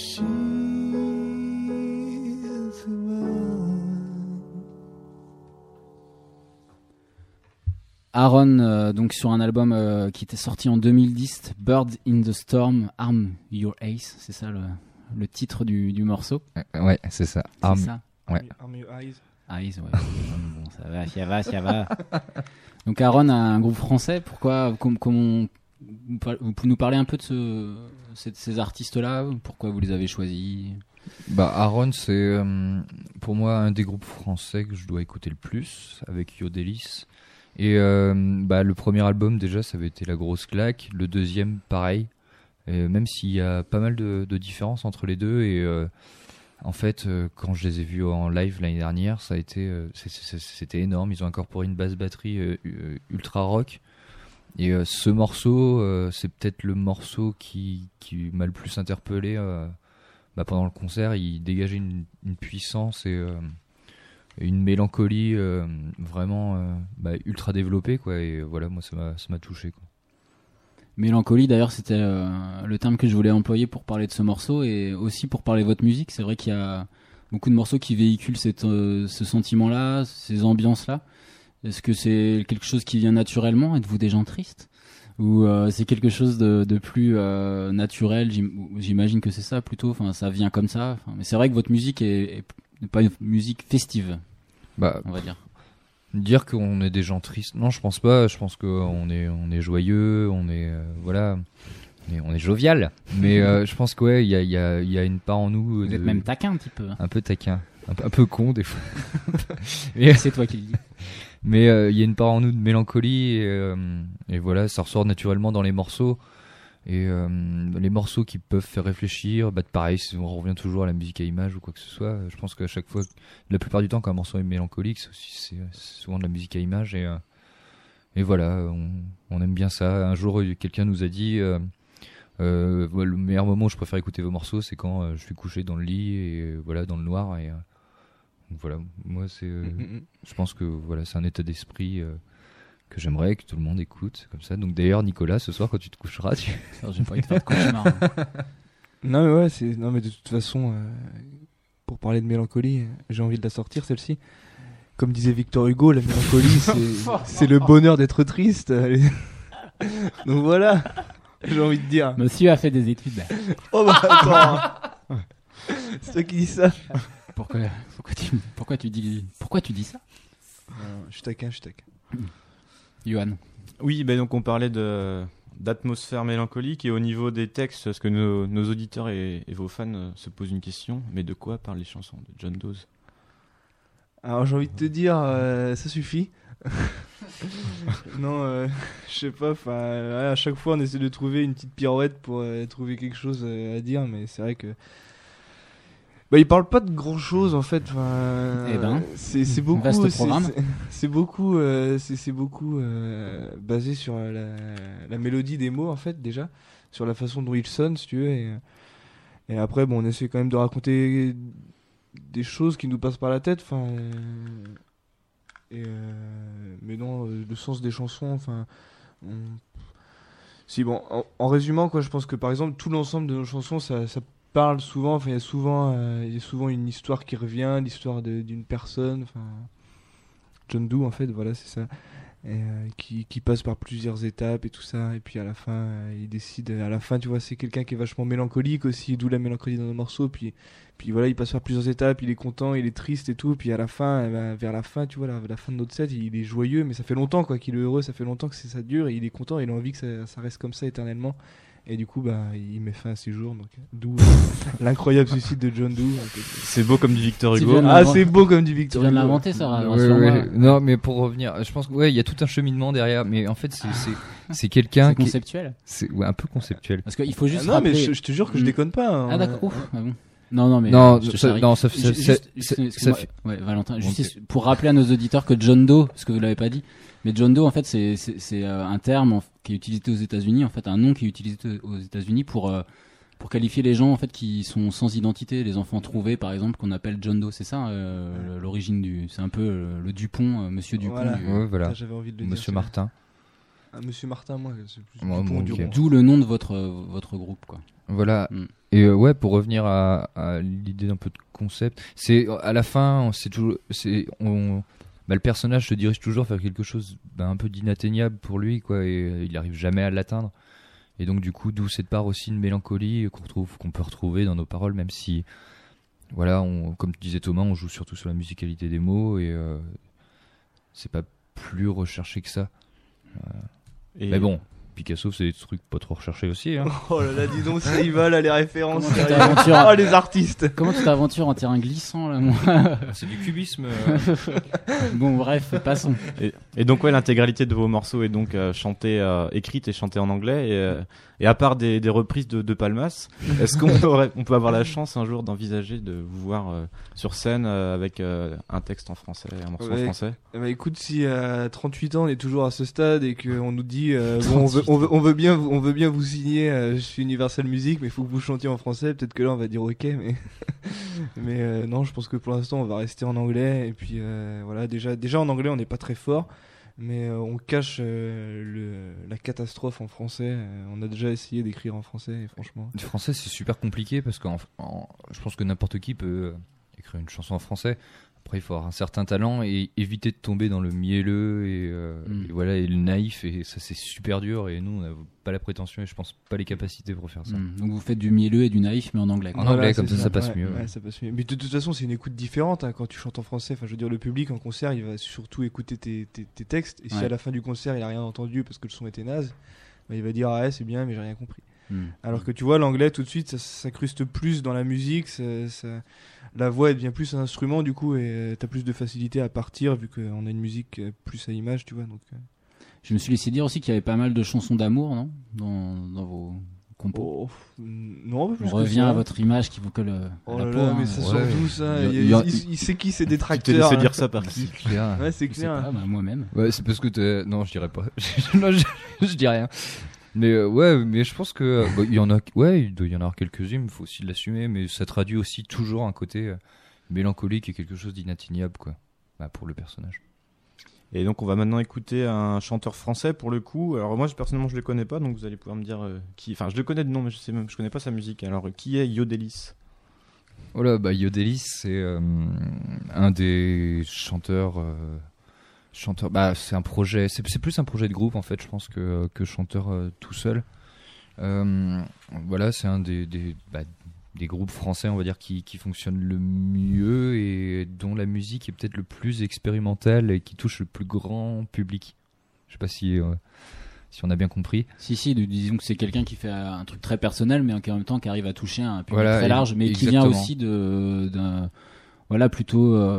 Aaron, euh, donc sur un album euh, qui était sorti en deux mille dix, Bird in the Storm, Arm Your Ace, c'est ça le, le titre du, du morceau. Ouais, c'est ça. C'est Arm- ça. Ouais. Arm Your Eyes. Eyes, ouais. Bon, ça va, ça va, ça va. Donc Aaron a un groupe français. Pourquoi, comme, comme vous pouvez nous parler un peu de, ce, ces, ces artistes-là. Pourquoi vous les avez choisis? Bah, Aaron, c'est euh, pour moi un des groupes français que je dois écouter le plus, avec Yodelis. Et euh, bah, le premier album, déjà, ça avait été la grosse claque. Le deuxième, pareil. Et même s'il y a pas mal de, de différences entre les deux. Et euh, en fait, euh, quand je les ai vus en live l'année dernière, ça a été, euh, c'est, c'est, c'était énorme. Ils ont incorporé une basse batterie euh, euh, ultra rock. Et euh, ce morceau, euh, c'est peut-être le morceau qui, qui m'a le plus interpellé euh, bah, pendant le concert. Il dégageait une, une puissance et... Euh, une mélancolie euh, vraiment euh, bah, ultra développée, quoi. Et voilà, moi ça m'a, ça m'a touché, quoi. Mélancolie, d'ailleurs, c'était euh, le terme que je voulais employer pour parler de ce morceau et aussi pour parler de votre musique. C'est vrai qu'il y a beaucoup de morceaux qui véhiculent cette, euh, ce sentiment-là, ces ambiances-là. Est-ce que c'est quelque chose qui vient naturellement? Êtes-vous des gens tristes? Ou euh, c'est quelque chose de, de plus euh, naturel? J'im- J'imagine que c'est ça plutôt. Enfin, ça vient comme ça. Enfin, mais c'est vrai que votre musique est, est pas une musique festive, Bah, on va dire. dire qu'on est des gens tristes, non, je pense pas. Je pense qu'on est, on est joyeux, on est, euh, voilà, on est, on est jovial. Mais euh, je pense que ouais, il y a, il y a, il y a une part en nous. Vous de- êtes même taquin un petit peu. un peu taquin, un, peu- un peu con des fois. Mais, C'est toi qui le dis. mais euh, il y a une part en nous de mélancolie et, euh, et voilà, ça ressort naturellement dans les morceaux. Et euh, les morceaux qui peuvent faire réfléchir, bah pareil, si on revient toujours à la musique à image ou quoi que ce soit. Je pense qu'à chaque fois, la plupart du temps, quand un morceau est mélancolique, c'est, aussi, c'est, c'est souvent de la musique à image. Et, euh, et voilà, on, on aime bien ça. Un jour, quelqu'un nous a dit euh, euh, ouais, le meilleur moment où je préfère écouter vos morceaux, c'est quand euh, je suis couché dans le lit et euh, voilà, dans le noir. Et euh, donc voilà, moi, c'est, euh, je pense que voilà, c'est un état d'esprit. Euh, que j'aimerais que tout le monde écoute comme ça. Donc d'ailleurs, Nicolas, ce soir quand tu te coucheras, tu... Alors, j'ai pas envie de faire de cauchemar. Non mais ouais, c'est non mais de toute façon, euh, pour parler de mélancolie, euh, j'ai envie de la sortir celle-ci. Comme disait Victor Hugo, la mélancolie, c'est, c'est le bonheur d'être triste. Donc voilà, j'ai envie de dire. Monsieur a fait des études. Oh bah attends, c'est toi qui dis ça. Pourquoi, pourquoi, tu, pourquoi, tu dis, pourquoi tu dis ça? Non, je suis taquin, je suis taquin. Johan. Oui, ben donc on parlait de, d'atmosphère mélancolique et au niveau des textes, parce que nos, nos auditeurs et, et vos fans euh, se posent une question, mais de quoi parlent les chansons de John Doe? Alors j'ai envie de te dire, euh, ça suffit. Non, euh, je sais pas, enfin, euh, à chaque fois on essaie de trouver une petite pirouette pour euh, trouver quelque chose euh, à dire, mais c'est vrai que bah, il parle pas de grand chose en fait. Enfin, Eh ben, c'est, c'est beaucoup, vaste c'est, programme. c'est, c'est beaucoup, euh, c'est, c'est beaucoup euh, basé sur la, la mélodie des mots en fait déjà, sur la façon dont ils sonnent si tu veux. Et, et après, bon, on essaie quand même de raconter des choses qui nous passent par la tête. Enfin, euh, et euh, mais non, euh, le sens des chansons. Enfin, on... si bon, en, en résumant quoi, je pense que par exemple tout l'ensemble de nos chansons, ça, ça parle souvent. Enfin, il y a souvent, euh, il y a souvent une histoire qui revient, l'histoire de, d'une personne. Enfin, John Doe en fait, voilà, c'est ça. Et, euh, qui, qui passe par plusieurs étapes et tout ça, et puis à la fin euh, il décide, à la fin tu vois c'est quelqu'un qui est vachement mélancolique aussi, d'où la mélancolie dans nos morceaux, puis, puis voilà il passe par plusieurs étapes, il est content, il est triste et tout, puis à la fin, eh ben, vers la fin tu vois, la, la fin de notre set il est joyeux, mais ça fait longtemps quoi qu'il est heureux, ça fait longtemps que c'est, ça dure, et il est content, il a envie que ça, ça reste comme ça éternellement. Et du coup, bah, il met fin à ses jours. Donc, d'où euh, l'incroyable suicide de John Doe. C'est beau comme du Victor Tu Hugo. viens de Ah, l'inventer. c'est beau comme du Tu Victor viens de Hugo. l'inventer, ça, Ouais, rassure-moi. ouais. Non, mais pour revenir, je pense que ouais, il y a tout un cheminement derrière, mais en fait, c'est c'est, c'est quelqu'un C'est qui conceptuel. c'est ouais, un peu conceptuel. Parce qu'il faut juste Ah non, mais rappeler... je, je te jure que je Mm. déconne pas. hein. Ah d'accord, ouf, ah bon. Non, non, mais non, je te ça, charrie. non, ça, ça, Ju- ça, juste- ça- excuse-moi, ça fait- ouais, Valentin, juste Ok. pour rappeler à nos auditeurs que John Doe, parce que vous l'avez pas dit, mais John Doe en fait c'est c'est, c'est euh, un terme en- qui est utilisé aux États-Unis, en fait un nom qui est utilisé aux États-Unis pour euh, pour qualifier les gens en fait qui sont sans identité, les enfants trouvés par exemple qu'on appelle John Doe, c'est ça euh, l'origine du, c'est un peu euh, le Dupont, euh, Monsieur Dupont. Voilà. du- Ouais, voilà. Ah, j'avais envie de le Monsieur dire, Martin. Ah, Monsieur Martin, moi, c'est plus Moi, Dupont, mon Durand. gars. D'où le nom de votre votre groupe, quoi. Voilà. Mm. Et euh, ouais, pour revenir à, à l'idée d'un peu de concept, c'est à la fin, c'est toujours, c'est, on, bah, le personnage se dirige toujours vers quelque chose bah, un peu d'inatteignable pour lui, quoi, et euh, il n'arrive jamais à l'atteindre. Et donc du coup, d'où cette part aussi de mélancolie qu'on retrouve, qu'on peut retrouver dans nos paroles, même si, voilà, on, comme disait Thomas, on joue surtout sur la musicalité des mots et euh, c'est pas plus recherché que ça. Et Mais bon. Picasso, c'est des trucs pas trop recherchés aussi. Hein. Oh là là, dis donc, ça y va là, les références. Comment tu sérieux. t'aventures Oh, les artistes. Comment tu t'aventures en terrain glissant, là, moi? C'est du cubisme. Bon, bref, passons. Et, et donc ouais, l'intégralité de vos morceaux est donc euh, chantée, euh, écrite et chantée en anglais. Et, euh, et à part des, des reprises de, de Palmas, est-ce qu'on aurait, on peut avoir la chance un jour d'envisager de vous voir euh, sur scène euh, avec euh, un texte en français, un morceau en Ouais. français? Eh ben, écoute, si à trente-huit ans on est toujours à ce stade et qu'on nous dit euh, bon, on, veut, on, veut, on, veut bien, vous- on veut bien vous signer euh, chez Universal Music, mais il faut que vous chantiez en français, peut-être que là on va dire ok, mais, mais euh, non, je pense que pour l'instant on va rester en anglais. Et puis euh, voilà, déjà, déjà en anglais on n'est pas très fort, mais euh, on cache euh, le, la catastrophe en français. Euh, on a déjà essayé d'écrire en français et franchement. Le français, c'est super compliqué parce que je pense que n'importe qui peut euh, écrire une chanson en français. Après, il faut avoir un certain talent et éviter de tomber dans le mielleux et, euh, Mm. et voilà, et le naïf. Et ça, c'est super dur. Et nous, on n'a pas la prétention et je pense pas les capacités pour faire ça. Hmm. Donc vous faites du mielleux et du naïf, mais en anglais, quoi. En anglais, Voilà, comme c'est ça, ça passe Ouais, mieux. ouais, ça passe mieux. Mais de toute façon, c'est une écoute différente hein, quand tu chantes en français. Enfin, je veux dire, le public en concert, il va surtout écouter tes, tes, tes textes. Et si Ouais. à la fin du concert, il a rien entendu parce que le son était naze, bah, il va dire ah ouais, c'est bien, mais j'ai rien compris. Hmm. Alors que tu vois, l'anglais, tout de suite, ça s'incruste plus dans la musique. Ça, ça- la voix elle devient plus un instrument du coup, et euh, t'as plus de facilité à partir vu qu'on a une musique euh, plus à image, tu vois. Donc, euh, Je me suis laissé dire aussi qu'il y avait pas mal de chansons d'amour, non, dans, dans vos compos. oh, non, pas plus On que revient ça. à votre image qui vous colle euh, Oh à la là peau. là, hein. mais ça Ouais. sort d'où ça Il y a- il, il y a- il- il sait qui c'est Tu t'es détracteurs. laissé hein. dire ça par C'est qui? clair. Ouais, c'est Je sais clair. pas, bah, moi-même. Ouais, c'est parce que t'es... Non, je dirais pas. non, je, je dis rien. Mais euh, ouais, mais je pense que euh, bah, il y en a, ouais, il doit y en avoir quelques-unes. Il faut aussi l'assumer, mais ça traduit aussi toujours un côté euh, mélancolique et quelque chose d'inatteignable, quoi. Bah, pour le personnage. Et donc on va maintenant écouter un chanteur français pour le coup. Alors moi je, personnellement je le connais pas, donc vous allez pouvoir me dire euh, qui. Enfin je le connais de nom, mais je sais même je connais pas sa musique. Alors euh, qui est Yodelis? Voilà, bah Yodelis, c'est euh, un des chanteurs. Euh, chanteur, bah c'est un projet, c'est, c'est plus un projet de groupe en fait, je pense que que chanteur euh, tout seul. Euh, voilà, c'est un des des, bah, des groupes français, on va dire, qui qui fonctionne le mieux et dont la musique est peut-être le plus expérimentale et qui touche le plus grand public. Je sais pas si euh, si on a bien compris. Si, si, nous disons que c'est quelqu'un qui fait un truc très personnel, mais qui en même temps qui arrive à toucher un public Voilà, très large, mais qui exactement. vient aussi de, d'un, voilà, plutôt euh,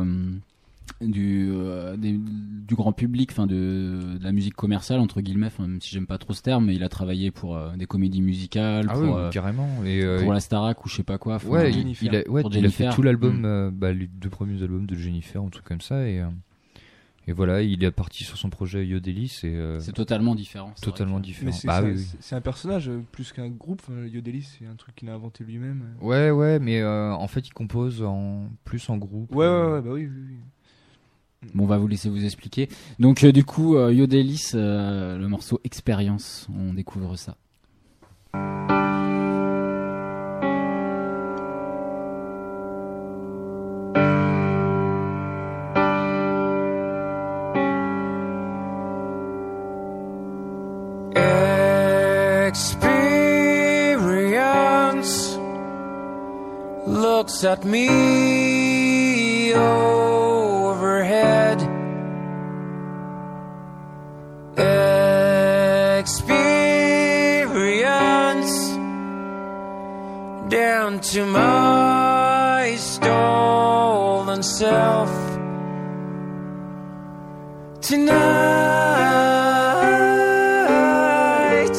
du, euh, des- du grand public, enfin de, de la musique commerciale entre guillemets. Enfin, même si j'aime pas trop ce terme, mais il a travaillé pour euh, des comédies musicales, Ah pour, oui, euh, carrément. Et euh, pour la Starac ou je sais pas quoi. Enfin, ouais, euh, il, Jennifer. il a, ouais, Pour il a fait Jennifer. tout l'album, Mm. euh, bah, les deux premiers albums de Jennifer, un truc comme ça, et, euh, et voilà, il est parti sur son projet Yodelis, et euh, c'est totalement différent. c'est totalement vrai que- différent. Mais c'est Bah c'est oui, un- oui. c'est- c'est un personnage euh, plus qu'un groupe. Enfin, Yodelis, c'est un truc qu'il a inventé lui-même. Ouais, ouais, mais euh, en fait, il compose en plus en groupe. Ouais, ouais, euh, ouais, bah oui, oui, oui. Bon, on va vous laisser vous expliquer. Donc, euh, du coup, euh, Yodelis, euh, le morceau Expérience, on découvre ça. Experience looks at me overhead. Experience down to my stolen self tonight.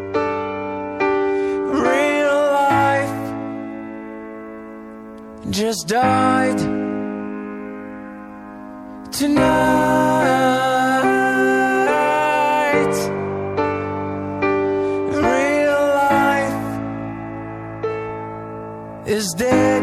Real life just died tonight. Real life is dead.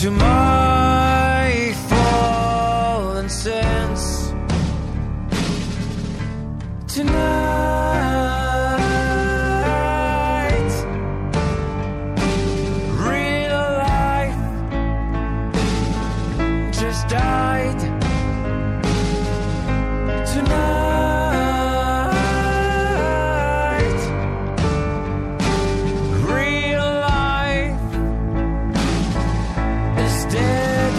to my fallen sense tonight. Real life just died tonight. Real life is dead.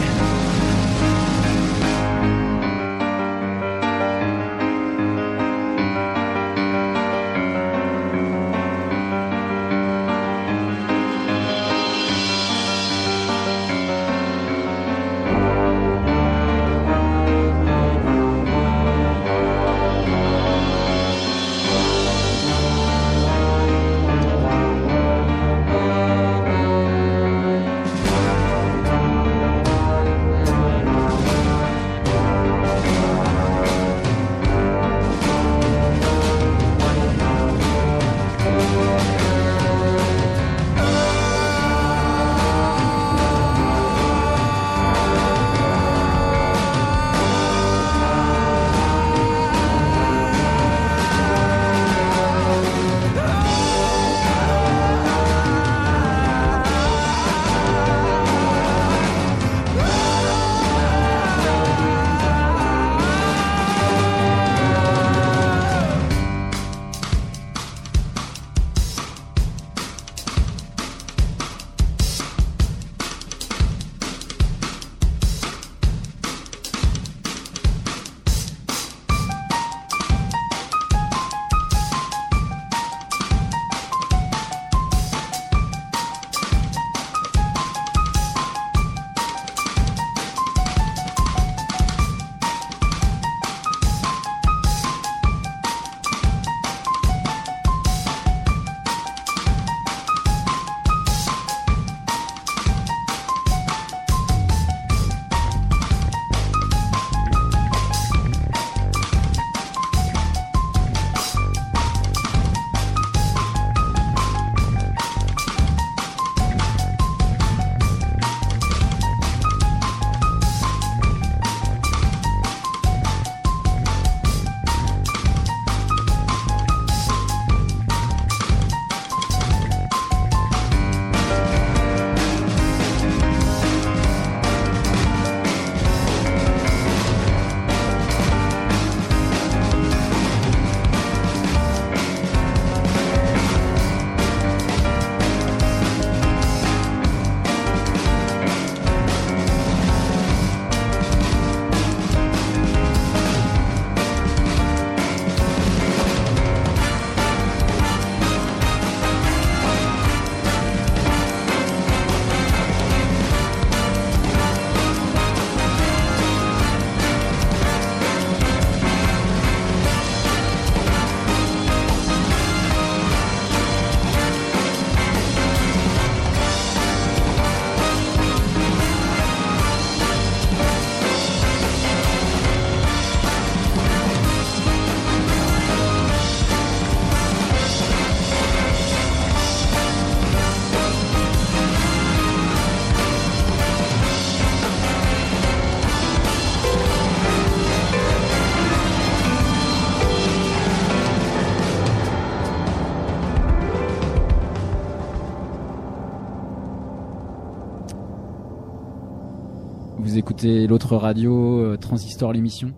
Vous écoutez l'autre radio, euh, Transistor l'émission.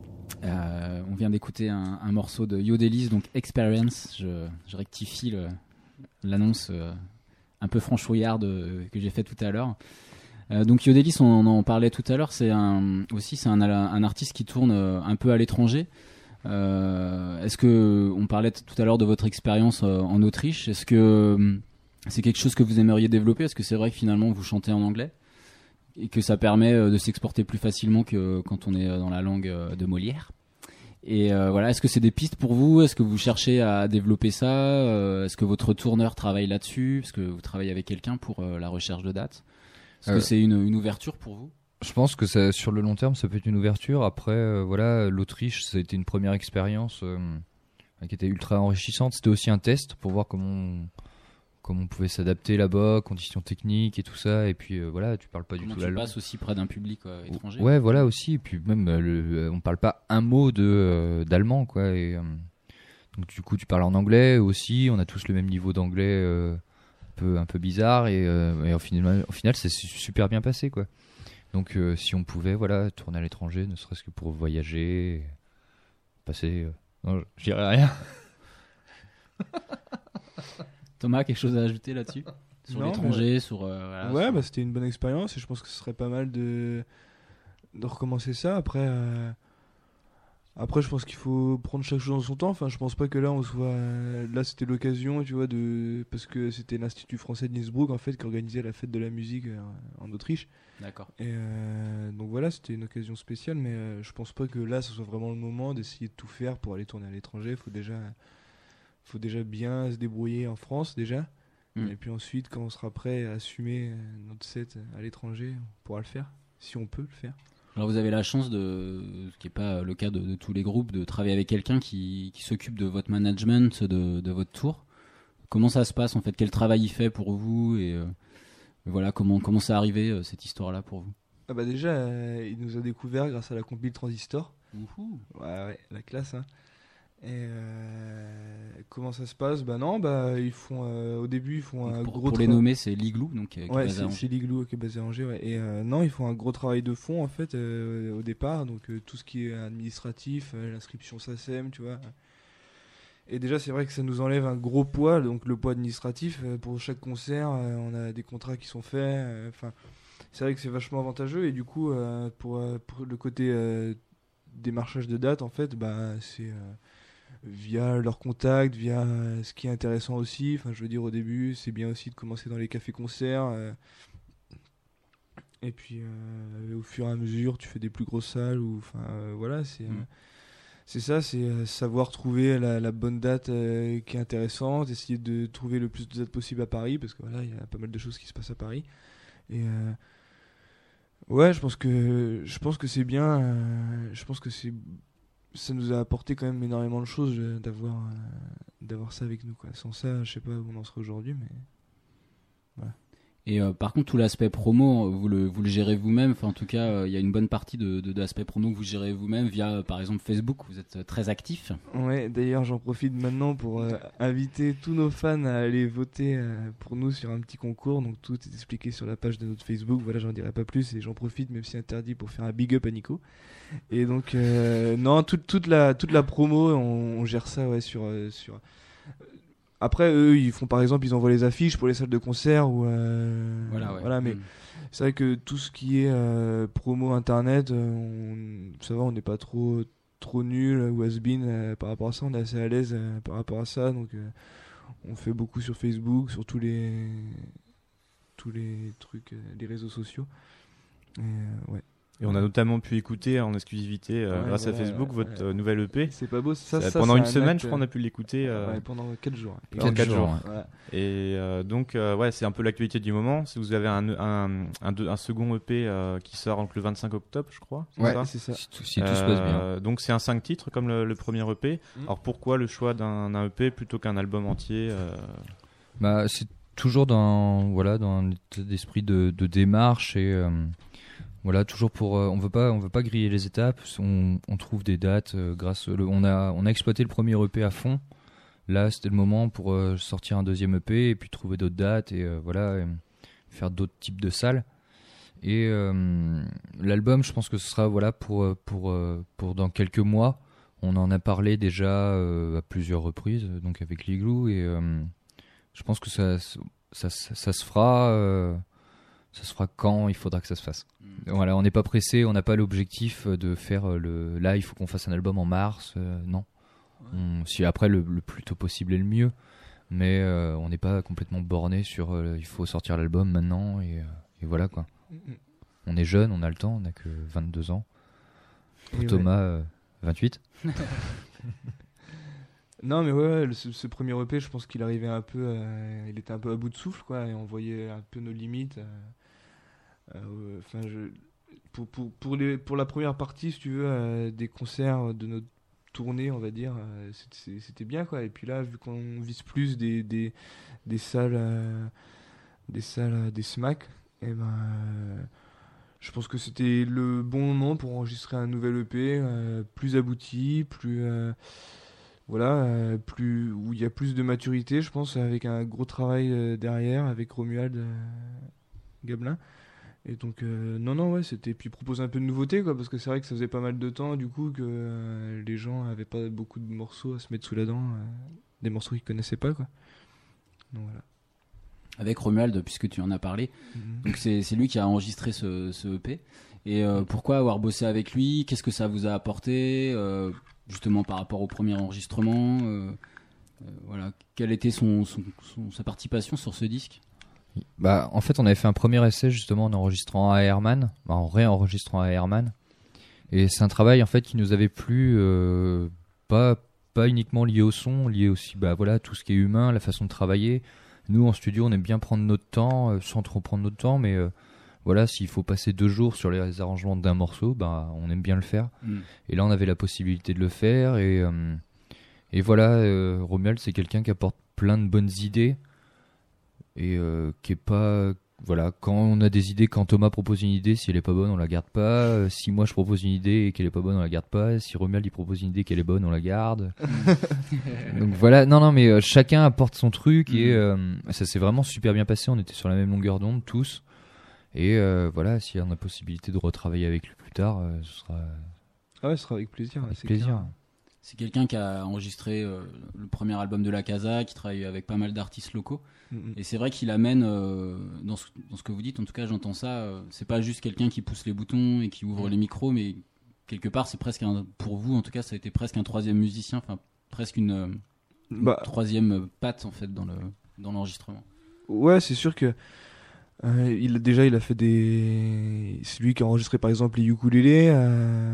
Euh, on vient d'écouter un, un morceau de Yodelis, donc Experience. Je, je rectifie le, l'annonce euh, un peu franchouillarde euh, que j'ai fait tout à l'heure. Euh, donc Yodelis, on, on en parlait tout à l'heure, c'est un, aussi c'est un, un artiste qui tourne euh, un peu à l'étranger. Euh, est-ce que on parlait t- tout à l'heure de votre expérience euh, en Autriche? Est-ce que euh, c'est quelque chose que vous aimeriez développer? Est-ce que c'est vrai que finalement vous chantez en anglais et que ça permet euh, de s'exporter plus facilement que quand on est dans la langue euh, de Molière? Et euh, voilà, est-ce que c'est des pistes pour vous? Est-ce que vous cherchez à développer ça? euh, Est-ce que votre tourneur travaille là-dessus? Est-ce que vous travaillez avec quelqu'un pour euh, la recherche de dates? Est-ce euh, que c'est une, une ouverture pour vous? Je pense que ça, sur le long terme, ça peut être une ouverture. Après, euh, voilà, l'Autriche, ça a été une première expérience euh, qui était ultra enrichissante. C'était aussi un test pour voir comment on, comment on pouvait s'adapter là-bas, conditions techniques et tout ça. Et puis euh, voilà, tu parles pas Comment du tout tu la langue. passes aussi près d'un public euh, étranger. Ouais, voilà aussi. Et puis même, euh, le, on parle pas un mot de euh, d'allemand, quoi. Et euh, donc du coup, tu parles en anglais aussi. On a tous le même niveau d'anglais, euh, un peu un peu bizarre. Et, euh, et au final, au final, c'est su- super bien passé, quoi. Donc euh, si on pouvait, voilà, tourner à l'étranger, ne serait-ce que pour voyager, et passer. Euh... Non, je dirais rien. Thomas, quelque chose à ajouter là-dessus sur Non, l'étranger, sur euh, voilà, ouais, sur- bah, c'était une bonne expérience et je pense que ce serait pas mal de, de recommencer ça. Après, euh, après, je pense qu'il faut prendre chaque chose en son temps. Enfin, je pense pas que là, on soit. euh, Là, c'était l'occasion, tu vois, de. Parce que c'était l'Institut français de Innsbruck, en fait, qui organisait la fête de la musique euh, en Autriche. D'accord. Et euh, donc voilà, c'était une occasion spéciale, mais euh, je pense pas que là, ce soit vraiment le moment d'essayer de tout faire pour aller tourner à l'étranger. Faut déjà. Faut déjà bien se débrouiller en France, déjà. Mm. Et puis ensuite, quand on sera prêt à assumer euh, notre set à l'étranger, on pourra le faire, si on peut le faire. Alors vous avez la chance de, ce qui n'est pas le cas de, de tous les groupes, de travailler avec quelqu'un qui, qui s'occupe de votre management, de, de votre tour. Comment ça se passe en fait? Quel travail il fait pour vous et euh, voilà comment comment c'est arrivé euh, cette histoire-là pour vous? Ah bah déjà, euh, il nous a découvert grâce à la compile Transistor. Ouhou. Ouais, ouais, la classe, hein. Et euh, comment ça se passe? Bah non, bah ils font euh, au début ils font Donc, un pour, gros pour les tra- nommer, c'est l'Igloo, donc euh, qui est Ouais, basé à c'est Angers. c'est l'Igloo qui est basé à Angers, ouais. Et euh, non, ils font un gros travail de fond en fait euh, au départ, donc euh, tout ce qui est administratif, euh, l'inscription S A C E M, tu vois. Et déjà, c'est vrai que ça nous enlève un gros poids, donc le poids administratif. euh, pour chaque concert, euh, on a des contrats qui sont faits. euh, Enfin, c'est vrai que c'est vachement avantageux. Et du coup, euh, pour, euh, pour le côté euh, démarchage de date, en fait, bah, c'est euh, via leurs contacts, via euh, ce qui est intéressant aussi. Enfin, je veux dire, au début, c'est bien aussi de commencer dans les cafés-concerts. euh, et puis, euh, au fur et à mesure, tu fais des plus grosses salles. Ou, enfin, euh, voilà, c'est. euh, Mm. c'est ça, c'est euh, savoir trouver la, la bonne date euh, qui est intéressante, essayer de trouver le plus de dates possible à Paris, parce que voilà, il y a pas mal de choses qui se passent à Paris. Et euh, ouais, je pense que je pense que c'est bien. euh, je pense que c'est ça nous a apporté quand même énormément de choses euh, d'avoir euh, d'avoir ça avec nous, quoi. Sans ça, je sais pas où on en serait aujourd'hui, mais Et euh, par contre, tout l'aspect promo, vous le, vous le gérez vous-même. Enfin, en tout cas, euh, il y a une bonne partie de, de, de l'aspect promo que vous gérez vous-même via, euh, par exemple, Facebook. Vous êtes euh, très actif. ouais. D'ailleurs, j'en profite maintenant pour euh, inviter tous nos fans à aller voter euh, pour nous sur un petit concours. Donc tout est expliqué sur la page de notre Facebook. Voilà, j'en dirai pas plus et j'en profite, même si interdit, pour faire un big up à Nico. Et donc euh, non, toute toute la toute la promo, on, on gère ça, ouais, sur euh, sur. Après, eux, ils font par exemple, ils envoient les affiches pour les salles de concert ou euh, Voilà, ouais. mais Mm. c'est vrai que tout ce qui est euh, promo internet, euh, on, ça va, on n'est pas trop trop nul ou has-been euh, par rapport à ça. On est assez à l'aise euh, par rapport à ça, donc euh, on fait beaucoup sur Facebook, sur tous les tous les trucs, euh, les réseaux sociaux. Et, euh, ouais. Et on a notamment pu écouter en exclusivité euh, Ouais, grâce à voilà, Facebook ouais, votre ouais. euh, nouvelle E P. C'est pas beau, ça. Ça, ça pendant c'est une un semaine, acte, je crois, on a pu l'écouter. euh, ouais, pendant quatre jours. pendant Quatre quatre jours, jours. ouais. Ouais. Et euh, donc, euh, ouais, c'est un peu l'actualité du moment. Si vous avez un, un, un, deux- un second E P euh, qui sort donc le vingt-cinq octobre, je crois. c'est Ouais. ça C'est ça. Si tout, si tout se passe bien. Euh, Donc c'est un cinq titres comme le, le premier E P. Mm. Alors pourquoi le choix d'un d'un E P plutôt qu'un album entier euh, Bah, c'est toujours dans voilà dans un état d'esprit de, de démarche et euh, voilà toujours pour euh, on veut pas on veut pas griller les étapes. On, on trouve des dates euh, grâce le, on a on a exploité le premier E P à fond. Là c'était le moment pour euh, sortir un deuxième E P et puis trouver d'autres dates et euh, voilà et faire d'autres types de salles. Et euh, l'album, je pense que ce sera voilà pour euh, pour euh, pour dans quelques mois. On en a parlé déjà euh, à plusieurs reprises, donc avec l'Igloo et euh, je pense que ça ça, ça, ça se fera euh, ça se fera quand il faudra que ça se fasse. Mm. Voilà, on n'est pas pressé, on n'a pas l'objectif de faire le là il faut qu'on fasse un album en mars, euh, non. On- si après le, le plus tôt possible est le mieux, mais euh, on n'est pas complètement borné sur euh, il faut sortir l'album maintenant et, euh, et voilà quoi. Mm. On est jeune, on a le temps, on n'a que vingt-deux ans. Pour Et Thomas, euh, vingt-huit. Non, mais ouais, ouais, le- ce, ce premier E P, je pense qu'il arrivait un peu, euh, il était un peu à bout de souffle, quoi, et on voyait un peu nos limites. euh, euh, Enfin, je, pour, pour, pour, les, pour la première partie, si tu veux, euh, des concerts de notre tourner, on va dire, euh, c'était, c'était bien, quoi. Et puis là, vu qu'on vise plus des, des, des salles, euh, des salles, euh, des SMAC, et ben, euh, je pense que c'était le bon moment pour enregistrer un nouvel E P, euh, plus abouti, plus, euh, voilà, euh, plus, où il y a plus de maturité, je pense, avec un gros travail euh, derrière, avec Romuald euh, Gabelin. Et donc, euh, non, non, ouais, c'était. Puis proposer un peu de nouveauté, quoi, parce que c'est vrai que ça faisait pas mal de temps, du coup, que euh, les gens avaient pas beaucoup de morceaux à se mettre sous la dent, euh, des morceaux qu'ils connaissaient pas, quoi. Donc voilà. Avec Romuald, puisque tu en as parlé. Mhm. Donc c'est, c'est lui qui a enregistré ce, ce E P. Et euh, pourquoi avoir bossé avec lui? Qu'est-ce que ça vous a apporté, euh, justement par rapport au premier enregistrement, euh, euh, voilà. Quelle était son, son, son, sa participation sur ce disque? Bah, en fait, on avait fait un premier essai justement en enregistrant à Airman, bah, en réenregistrant à Airman. Et c'est un travail en fait qui nous avait plu, euh, pas pas uniquement lié au son, lié aussi bah voilà tout ce qui est humain, la façon de travailler. Nous en studio, on aime bien prendre notre temps, euh, sans trop prendre notre temps, mais euh, voilà, s'il faut passer deux jours sur les arrangements d'un morceau, bah on aime bien le faire. Mm. Et là, on avait la possibilité de le faire et euh, et voilà, euh, Romuald, c'est quelqu'un qui apporte plein de bonnes idées. Et euh, qui est pas voilà, quand on a des idées, quand Thomas propose une idée, si elle est pas bonne on la garde pas, euh, si moi je propose une idée et qu'elle est pas bonne on la garde pas, si Romuald il propose une idée qu'elle est bonne on la garde. Donc voilà, non non mais euh, chacun apporte son truc et euh, ça s'est vraiment super bien passé, on était sur la même longueur d'onde tous et euh, voilà, s'il y a la possibilité de retravailler avec lui plus tard, euh, ce sera Ah ouais, ce sera avec plaisir. avec c'est plaisir. clair. C'est quelqu'un qui a enregistré euh, le premier album de La Casa, qui travaille avec pas mal d'artistes locaux. Mhm. Et c'est vrai qu'il amène, euh, dans, ce, dans ce que vous dites, en tout cas j'entends ça, euh, c'est pas juste quelqu'un qui pousse les boutons et qui ouvre les micros, mais quelque part c'est presque un, pour vous en tout cas ça a été presque un troisième musicien, enfin presque une, euh, une Bah, troisième patte en fait dans, le, dans l'enregistrement. ouais, c'est sûr que euh, il a, déjà il a fait des. C'est lui qui a enregistré par exemple les ukulélés. Euh,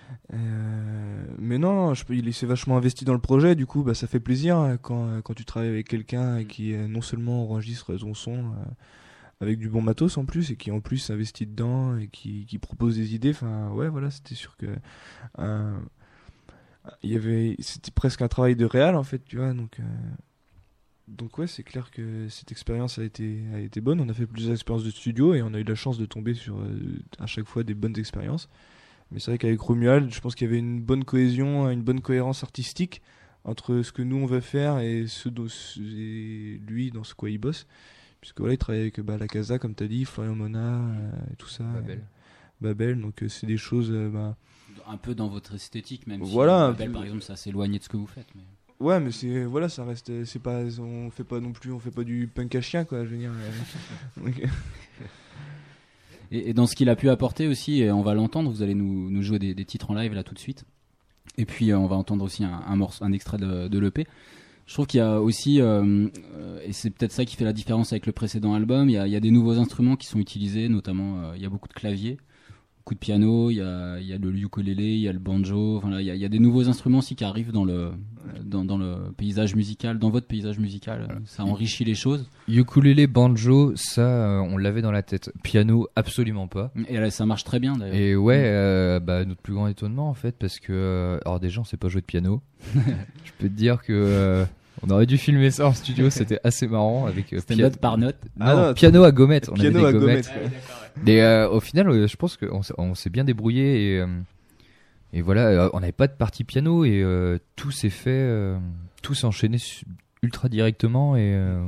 euh, mais non, je, peux- il s'est vachement investi dans le projet. Du coup, bah, ça fait plaisir hein, quand, quand tu travailles avec quelqu'un qui euh, non seulement enregistre son son euh, avec du bon matos en plus et qui en plus s'investit dedans et qui, qui propose des idées. Enfin, ouais, voilà, c'était sûr que euh, il y avait, c'était presque un travail de réal en fait, tu vois. Donc, euh, donc ouais, c'est clair que cette expérience a été, a été bonne. On a fait plusieurs expériences de studio et on a eu la chance de tomber sur euh, à chaque fois des bonnes expériences. Mais c'est vrai qu'avec Romuald, je pense qu'il y avait une bonne cohésion, une bonne cohérence artistique entre ce que nous on veut faire et, ce dont, et lui dans ce quoi il bosse. Puisque voilà, il travaille avec bah, La Casa, comme tu as dit, Florian Mona, euh, et tout ça. Babel. euh, Babel, donc euh, c'est des choses. euh, bah, Un peu dans votre esthétique, même Voilà, si un Babel, peu. par exemple ça s'est éloigné de ce que vous faites. Mais... Ouais, mais c'est voilà, ça reste, c'est pas, on fait pas non plus, on fait pas du punk à chien, quoi. Je veux dire. euh, donc, Et, et dans ce qu'il a pu apporter aussi, et on va l'entendre, vous allez nous, nous jouer des, des titres en live là tout de suite. Et puis euh, on va entendre aussi un, un, morceau, un extrait de, de l'E P. Je trouve qu'il y a aussi, euh, euh, et c'est peut-être ça qui fait la différence avec le précédent album, il y a, il y a des nouveaux instruments qui sont utilisés, notamment euh, il y a beaucoup de claviers, beaucoup de piano, il y a, il y a le ukulélé, il y a le banjo, enfin, là, il, y a, il y a des nouveaux instruments aussi qui arrivent dans le, dans, dans le paysage musical, dans votre paysage musical. Voilà. Ça enrichit les choses. Ukulélé, banjo, ça euh, on l'avait dans la tête. Piano, absolument pas. Et là, ça marche très bien d'ailleurs. Et ouais, euh, bah, notre plus grand étonnement en fait, parce que euh, alors déjà on sait pas jouer de piano. Je peux te dire que euh, on aurait dû filmer ça en studio, c'était assez marrant avec euh, C'était pia- note par note. Non, Ah non, piano à gommette. On piano avait des à gommettes. gommette, quoi. Mais euh, au final, euh, je pense qu'on s'est, on s'est bien débrouillé et, euh, et voilà, euh, on n'avait pas de partie piano et euh, tout s'est fait, euh, tout s'est enchaîné su- ultra directement et euh,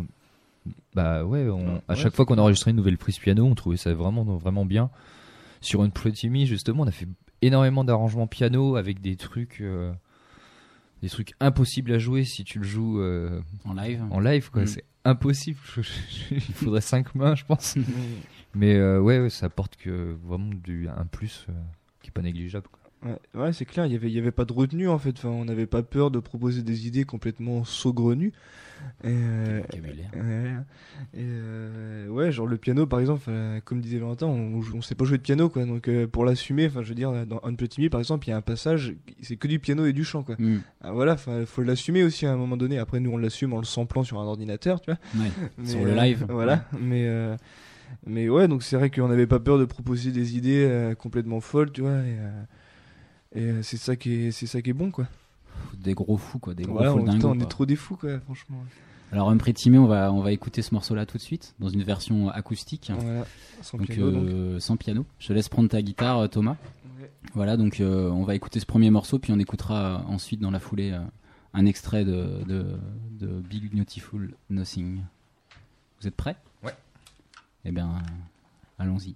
bah ouais, on, à Ouais, chaque fois qu'on enregistrait une nouvelle prise piano, on trouvait ça vraiment vraiment bien. Sur une Pretty justement, on a fait énormément d'arrangements piano avec des trucs, euh, des trucs impossibles à jouer si tu le joues euh, En live. en live quoi. Mm. C'est impossible. Il faudrait cinq mains, je pense. Mais euh, ouais, ouais, ça apporte que vraiment du, un plus euh, qui est pas négligeable. Quoi. Ouais, ouais, c'est clair, il y avait, il y avait pas de retenue en fait. Enfin, on n'avait pas peur de proposer des idées complètement saugrenues. Et, euh, Vocabulaire. ouais, et euh, ouais, genre le piano par exemple, euh, comme disait Valentin, on, on sait pas jouer de piano quoi. Donc euh, pour l'assumer, enfin, je veux dire, dans Un Petit Me par exemple, il y a un passage, c'est que du piano et du chant quoi. Mm. Ah, voilà, enfin, faut l'assumer aussi à un moment donné. Après, nous on l'assume en le samplant sur un ordinateur, tu vois. Ouais. Mais, Sur le euh, live. Voilà, mais euh, mais ouais, donc c'est vrai qu'on n'avait pas peur de proposer des idées euh, complètement folles, tu vois. Et, euh, et euh, c'est ça qui est, c'est ça qui est bon, quoi. des gros fous quoi, des gros Ouais, fous on, dingos, putain, on quoi. est trop des fous, quoi, franchement. Alors un Pretty Me, on va on va écouter ce morceau là tout de suite dans une version acoustique. Voilà, sans Donc, piano, donc. euh, sans piano. Je te laisse prendre ta guitare, euh, Thomas. Ouais. Voilà, donc euh, on va écouter ce premier morceau, puis on écoutera euh, ensuite dans la foulée euh, un extrait de, de, de Big Beautiful Nothing. Vous êtes prêts ? Ouais. Eh bien, euh, allons-y.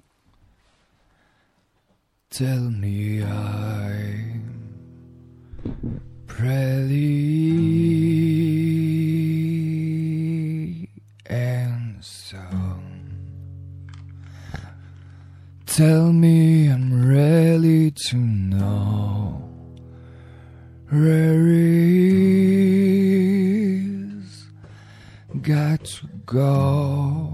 Tell me I'm pretty handsome. Tell me I'm ready to know where is got to go.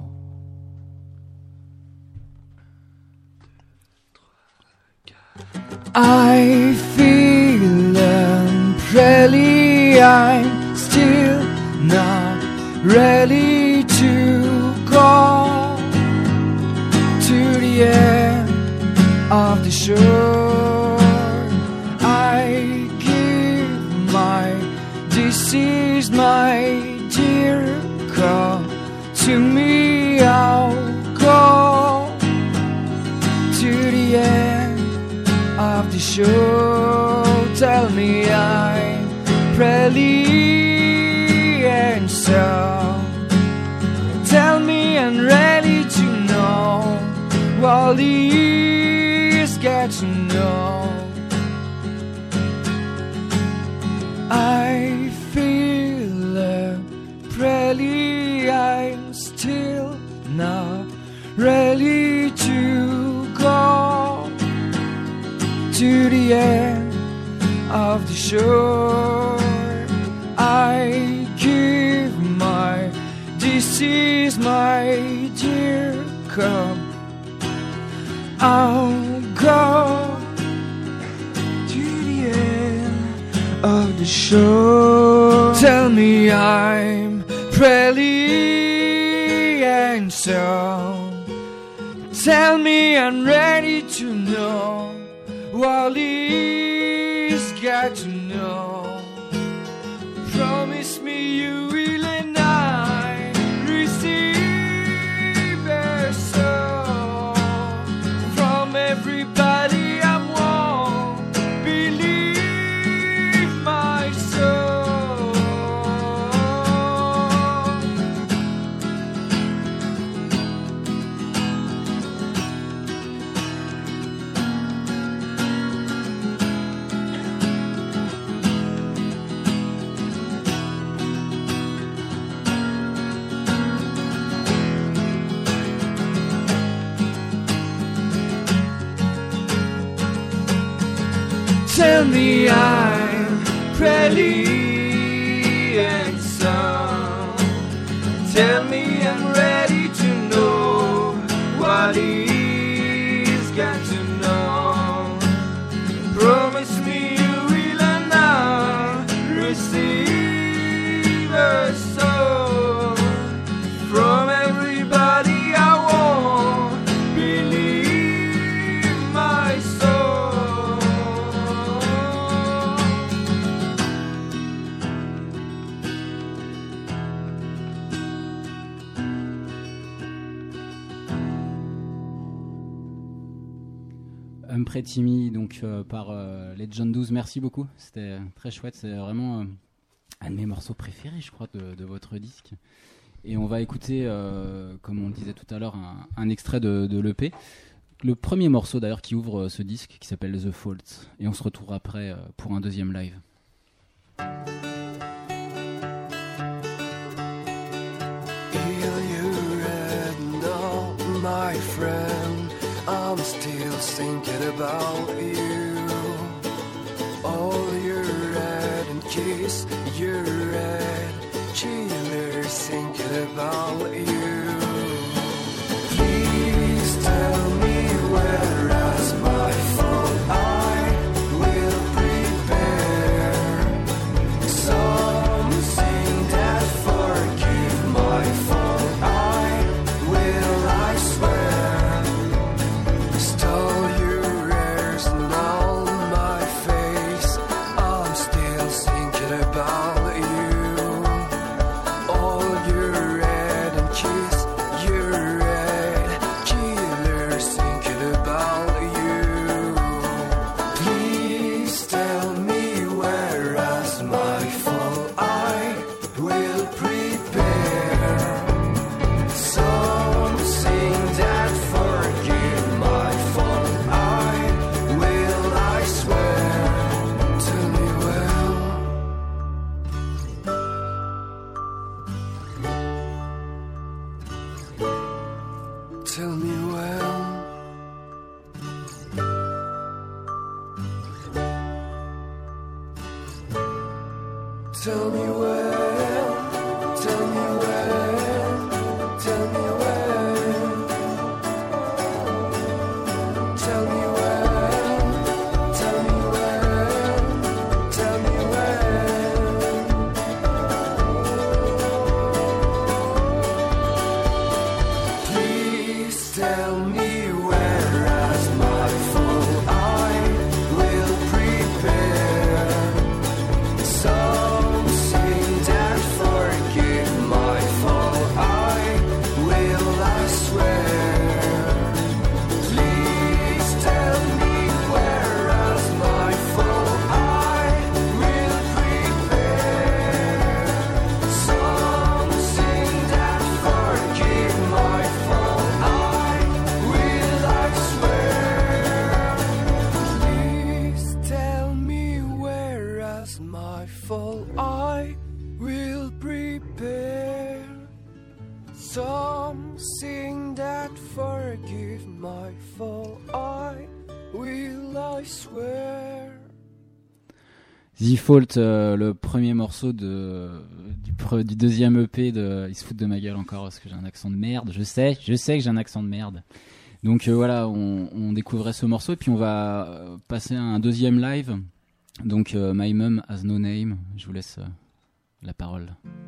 I feel I'm pretty, I'm still not ready to go to the end of the shore. I give my disease, my dear, come to me, I'll go to the end of the show. Tell me I'm pretty handsome. Tell me I'm ready to know what these get to know. I feel uh, pretty, I'm still not ready to go to the end of the shore. I give my disease, my dear, come. I'll go to the end of the shore. Tell me I'm pretty handsome. Tell me I'm ready to know what he's got to know. Promise me you will and I receive a soul from everybody I want. Believe my soul. Tell me I'm pretty handsome. Tell me I'm ready to know what he's got to know. Promise me you will and I'll receive a soul from everybody I want. Believe my soul. Un Pretty Me, donc euh, par euh, les John douze, merci beaucoup, c'était euh, très chouette, c'est vraiment euh, un de mes morceaux préférés, je crois, de, de votre disque. Et on va écouter, euh, comme on le disait tout à l'heure, un, un extrait de, de l'E P. Le premier morceau d'ailleurs qui ouvre euh, ce disque, qui s'appelle The Fault. Et on se retrouvera après euh, pour un deuxième live. Feel you red, no, my friend. I'm still thinking about you. All your red and kiss, your red chillers thinking about you. Please tell me where is my phone. I will prepare something that forgive my phone. I will, I swear. Stole your ears and all my face. I'm still singing Tell me when, tell me when, tell me when, tell me when, tell me when, tell me when. Please tell me where as my full eye will prepare something that forgive my full eye will I swear. Please tell me where as my full eye will prepare something that forgive my full eye will I swear. Please tell me where as my full eye will prepare something that forgive my full eye will I swear. The Fault, euh, le premier morceau de, du, pre- du deuxième E P de Ils se foutent de ma gueule encore parce que j'ai un accent de merde. Je sais, je sais que j'ai un accent de merde. Donc euh, voilà, on, on découvrait ce morceau et puis on va euh, passer à un deuxième live. Donc euh, My Mum Has No Name. Je vous laisse euh, la parole.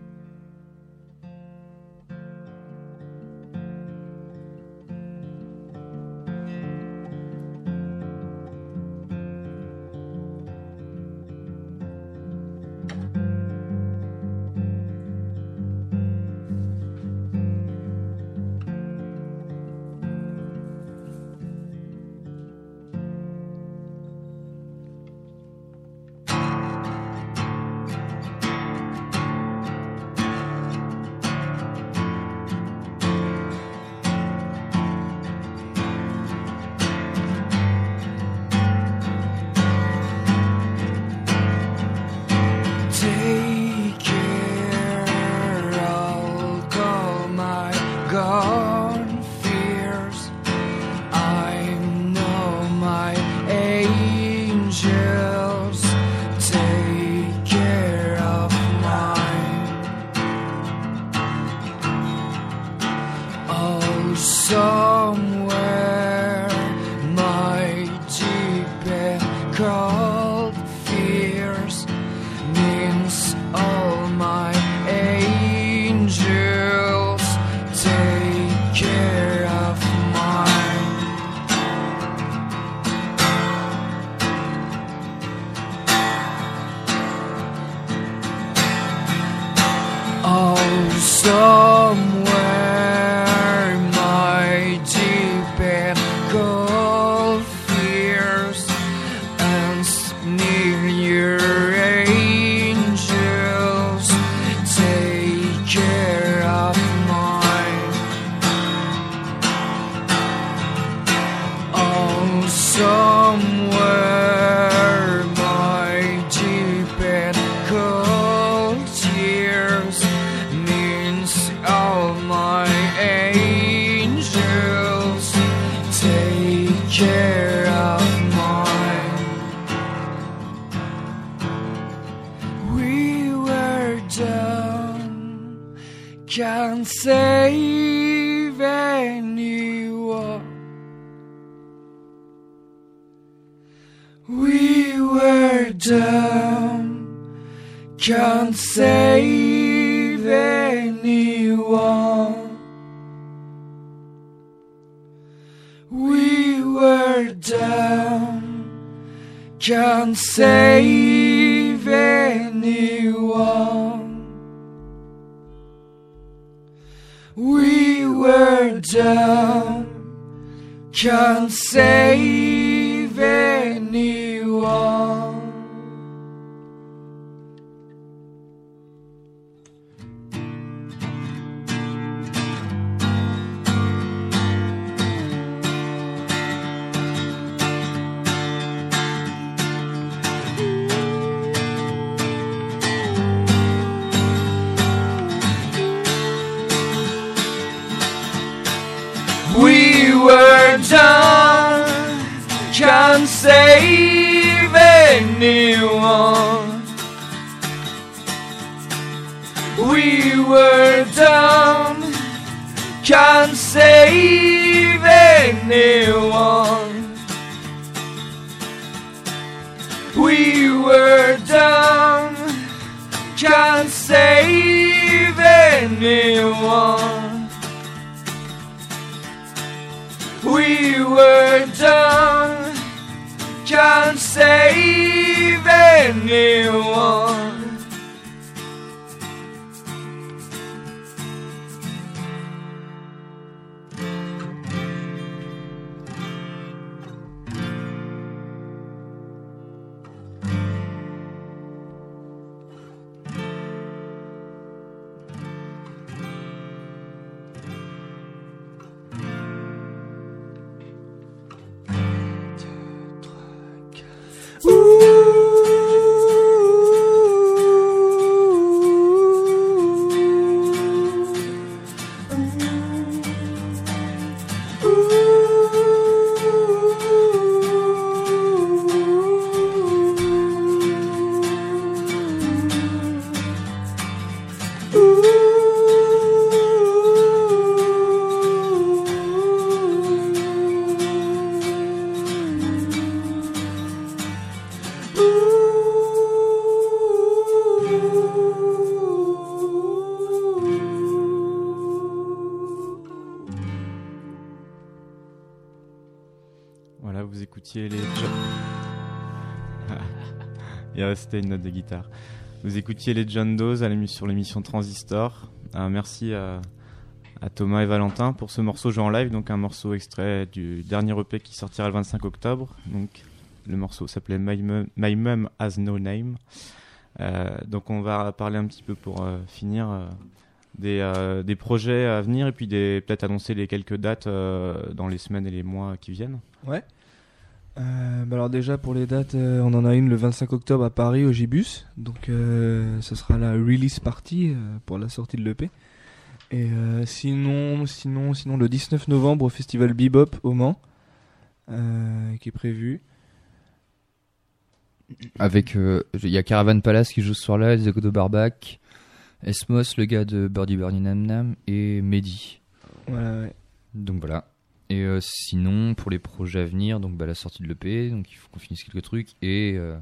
Take care, I'll call my gone fears. I know my angels. Take care of mine. Oh, somewhere my deep and cold fears means all my angels take care of mine. Oh, somewhere my deep and cold fears and near your angels take care of mine. Oh, somewhere my deep and cold tears means all my angels take care of mine. We were done, can't save anyone. We were done, can't save anyone. We were done, can't save anyone. We were done, can't save anyone. We were done, can't save anyone. were done, can't save anyone. We were done, can't save anyone. We were done, can't save anyone. Voilà, vous écoutiez les... Il restait une note de guitare. Vous écoutiez les John Doe à l'émi- sur l'émission Transistor. Euh, merci à, à Thomas et Valentin pour ce morceau joué en live, donc un morceau extrait du dernier E P qui sortira le vingt-cinq octobre. Donc, le morceau s'appelait My Mum, My Mum Has No Name. Euh, donc on va parler un petit peu pour euh, finir euh, des, euh, des projets à venir et puis des, peut-être annoncer les quelques dates euh, dans les semaines et les mois qui viennent. Ouais. Euh, bah alors déjà pour les dates, euh, on en a une le vingt-cinq octobre à Paris au Gibus, donc euh, ce sera la release party euh, pour la sortie de l'E P. Et euh, sinon, sinon, sinon le dix-neuf novembre au festival Bebop au Mans, euh, qui est prévu. Avec, il euh, y a Caravan Palace qui joue ce soir-là, les Échos de Barbac, Esmos, le gars de Birdie Birdie Nam Nam, et Mehdi. Voilà, ouais. Donc voilà. Et euh, sinon, pour les projets à venir, donc bah, la sortie de l'E P, donc il faut qu'on finisse quelques trucs, et euh,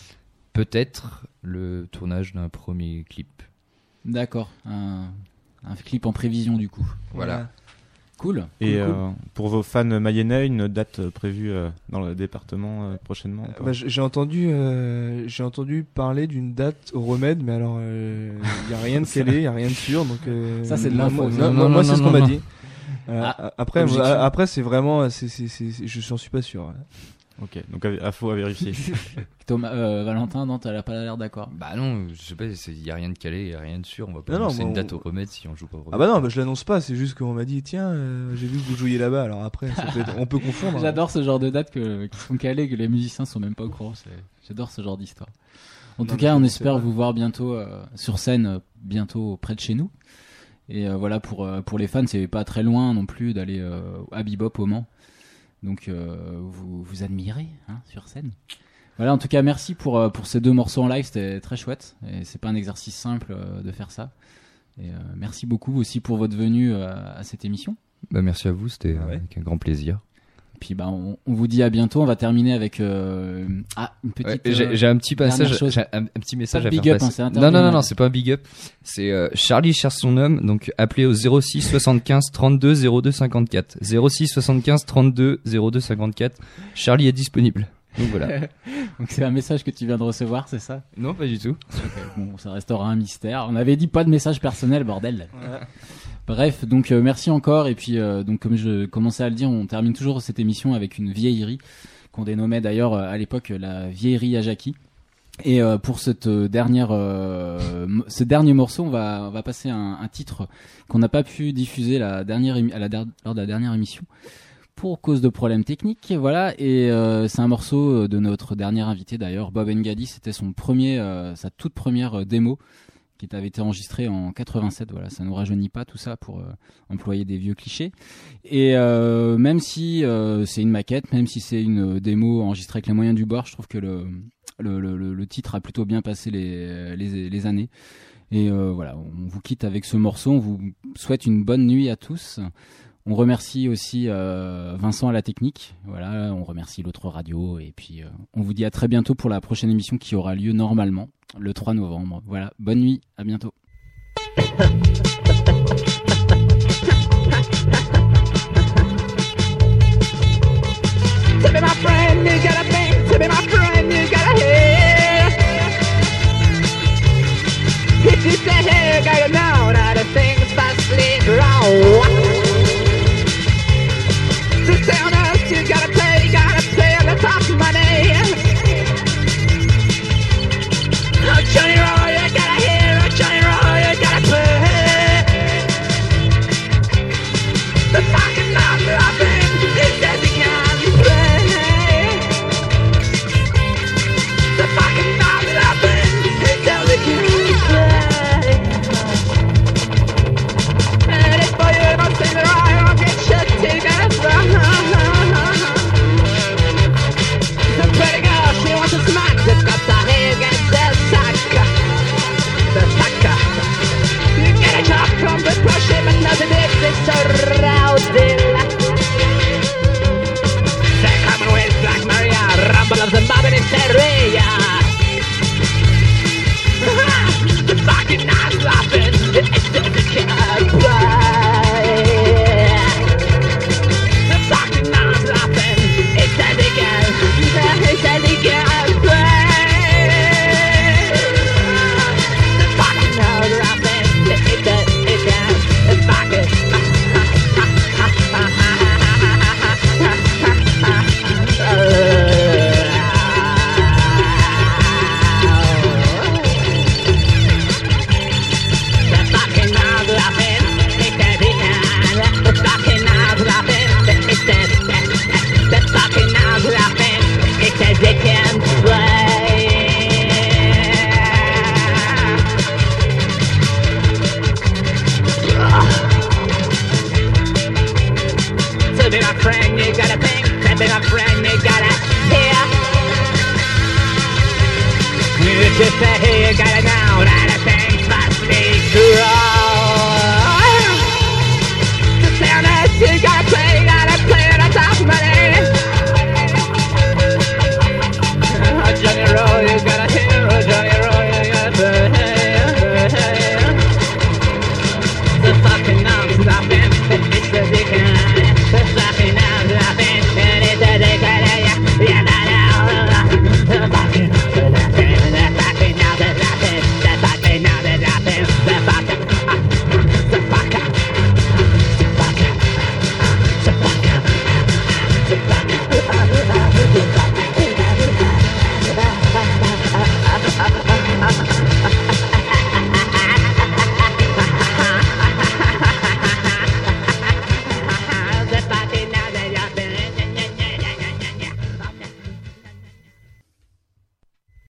peut-être le tournage d'un premier clip. D'accord, un, un clip en prévision du coup. Voilà. Cool. Et cool, cool. euh, pour vos fans mayennais, une date euh, prévue euh, dans le département euh, prochainement Euh, bah, j- j'ai entendu, euh, j'ai entendu parler d'une date au Remède, mais alors il y a rien de calé, il y a rien de sûr, donc. euh, Ça, c'est de moi, l'info. moi, Non, moi, non, moi, non, c'est non, ce qu'on non, m'a non. dit. Euh, Ah, après, objection. moi, après, c'est vraiment, c'est, c'est, c'est, c'est- je n'en suis pas sûr. Ouais. Ok, donc à, à faux à vérifier. Thomas, euh, Valentin, non, t'as pas l'air d'accord. Bah non, je sais pas, il y a rien de calé, il y a rien de sûr, on va pas Non, non, annoncer mais une on- date au remède si on joue pas au remède. Ah bah non, bah, je l'annonce pas, c'est juste qu'on m'a dit tiens, euh, j'ai vu que vous jouiez là-bas, alors après, ça peut être- on peut confondre. hein. J'adore ce genre de dates que, qui sont calées, que les musiciens sont même pas au courant. c'est- J'adore ce genre d'histoire. En Non, tout mais cas, je on sais espère pas. vous voir bientôt euh, sur scène, euh, bientôt près de chez nous. Et euh, voilà, pour, euh, pour les fans, c'est pas très loin non plus d'aller euh, à Bebop au Mans. Donc euh, vous, vous admirez hein, sur scène. Voilà, en tout cas, merci pour, euh, pour ces deux morceaux en live, c'était très chouette. Et c'est pas un exercice simple euh, de faire ça. Et euh, merci beaucoup aussi pour votre venue euh, à cette émission. Bah merci à vous, c'était Ah ouais. euh, avec un grand plaisir. Puis bah, on, on vous dit à bientôt. On va terminer avec euh, ah, une petite. Ouais, euh, j'ai, j'ai un petit dernière passage, chose. j'ai un, un petit message Pas de à big faire up, hein, passer. c'est non, interdit, non, non, hein. non, c'est pas un big up. C'est euh, Charlie cherche son homme, donc appelez au zéro six soixante-quinze trente-deux zéro deux cinquante-quatre. zéro six soixante-quinze trente-deux zéro deux cinquante-quatre. Charlie est disponible. Donc voilà. Donc c'est un message que tu viens de recevoir, c'est ça? Non, pas du tout. Bon, ça restera un mystère. On avait dit pas de message personnel, bordel. Bref, donc euh, merci encore. Et puis, euh, donc comme je commençais à le dire, on termine toujours cette émission avec une vieillerie qu'on dénommait d'ailleurs euh, à l'époque la vieillerie Ajaki. Et euh, pour cette euh, dernière, euh, m- ce dernier morceau, on va, on va passer un, un titre qu'on n'a pas pu diffuser la dernière émi- à la der- lors de la dernière émission pour cause de problèmes techniques. Voilà, et euh, c'est un morceau de notre dernier invité d'ailleurs, Bob Ngadi. C'était son premier, euh, sa toute première euh, démo qui avait été enregistrée en quatre-vingt-sept. Voilà, ça nous rajeunit pas tout ça pour euh, employer des vieux clichés. Et euh, même si euh, c'est une maquette, même si c'est une démo enregistrée avec les moyens du bord, je trouve que le le, le, le titre a plutôt bien passé les, les, les années. Et euh, voilà, on vous quitte avec ce morceau. On vous souhaite une bonne nuit à tous. On remercie aussi euh, Vincent à la technique. Voilà, on remercie l'autre radio. Et puis, euh, on vous dit à très bientôt pour la prochaine émission qui aura lieu normalement le trois novembre. Voilà, bonne nuit, à bientôt. To be my friend, you gotta think. To be my friend, you gotta hear. If you say hey, gotta know.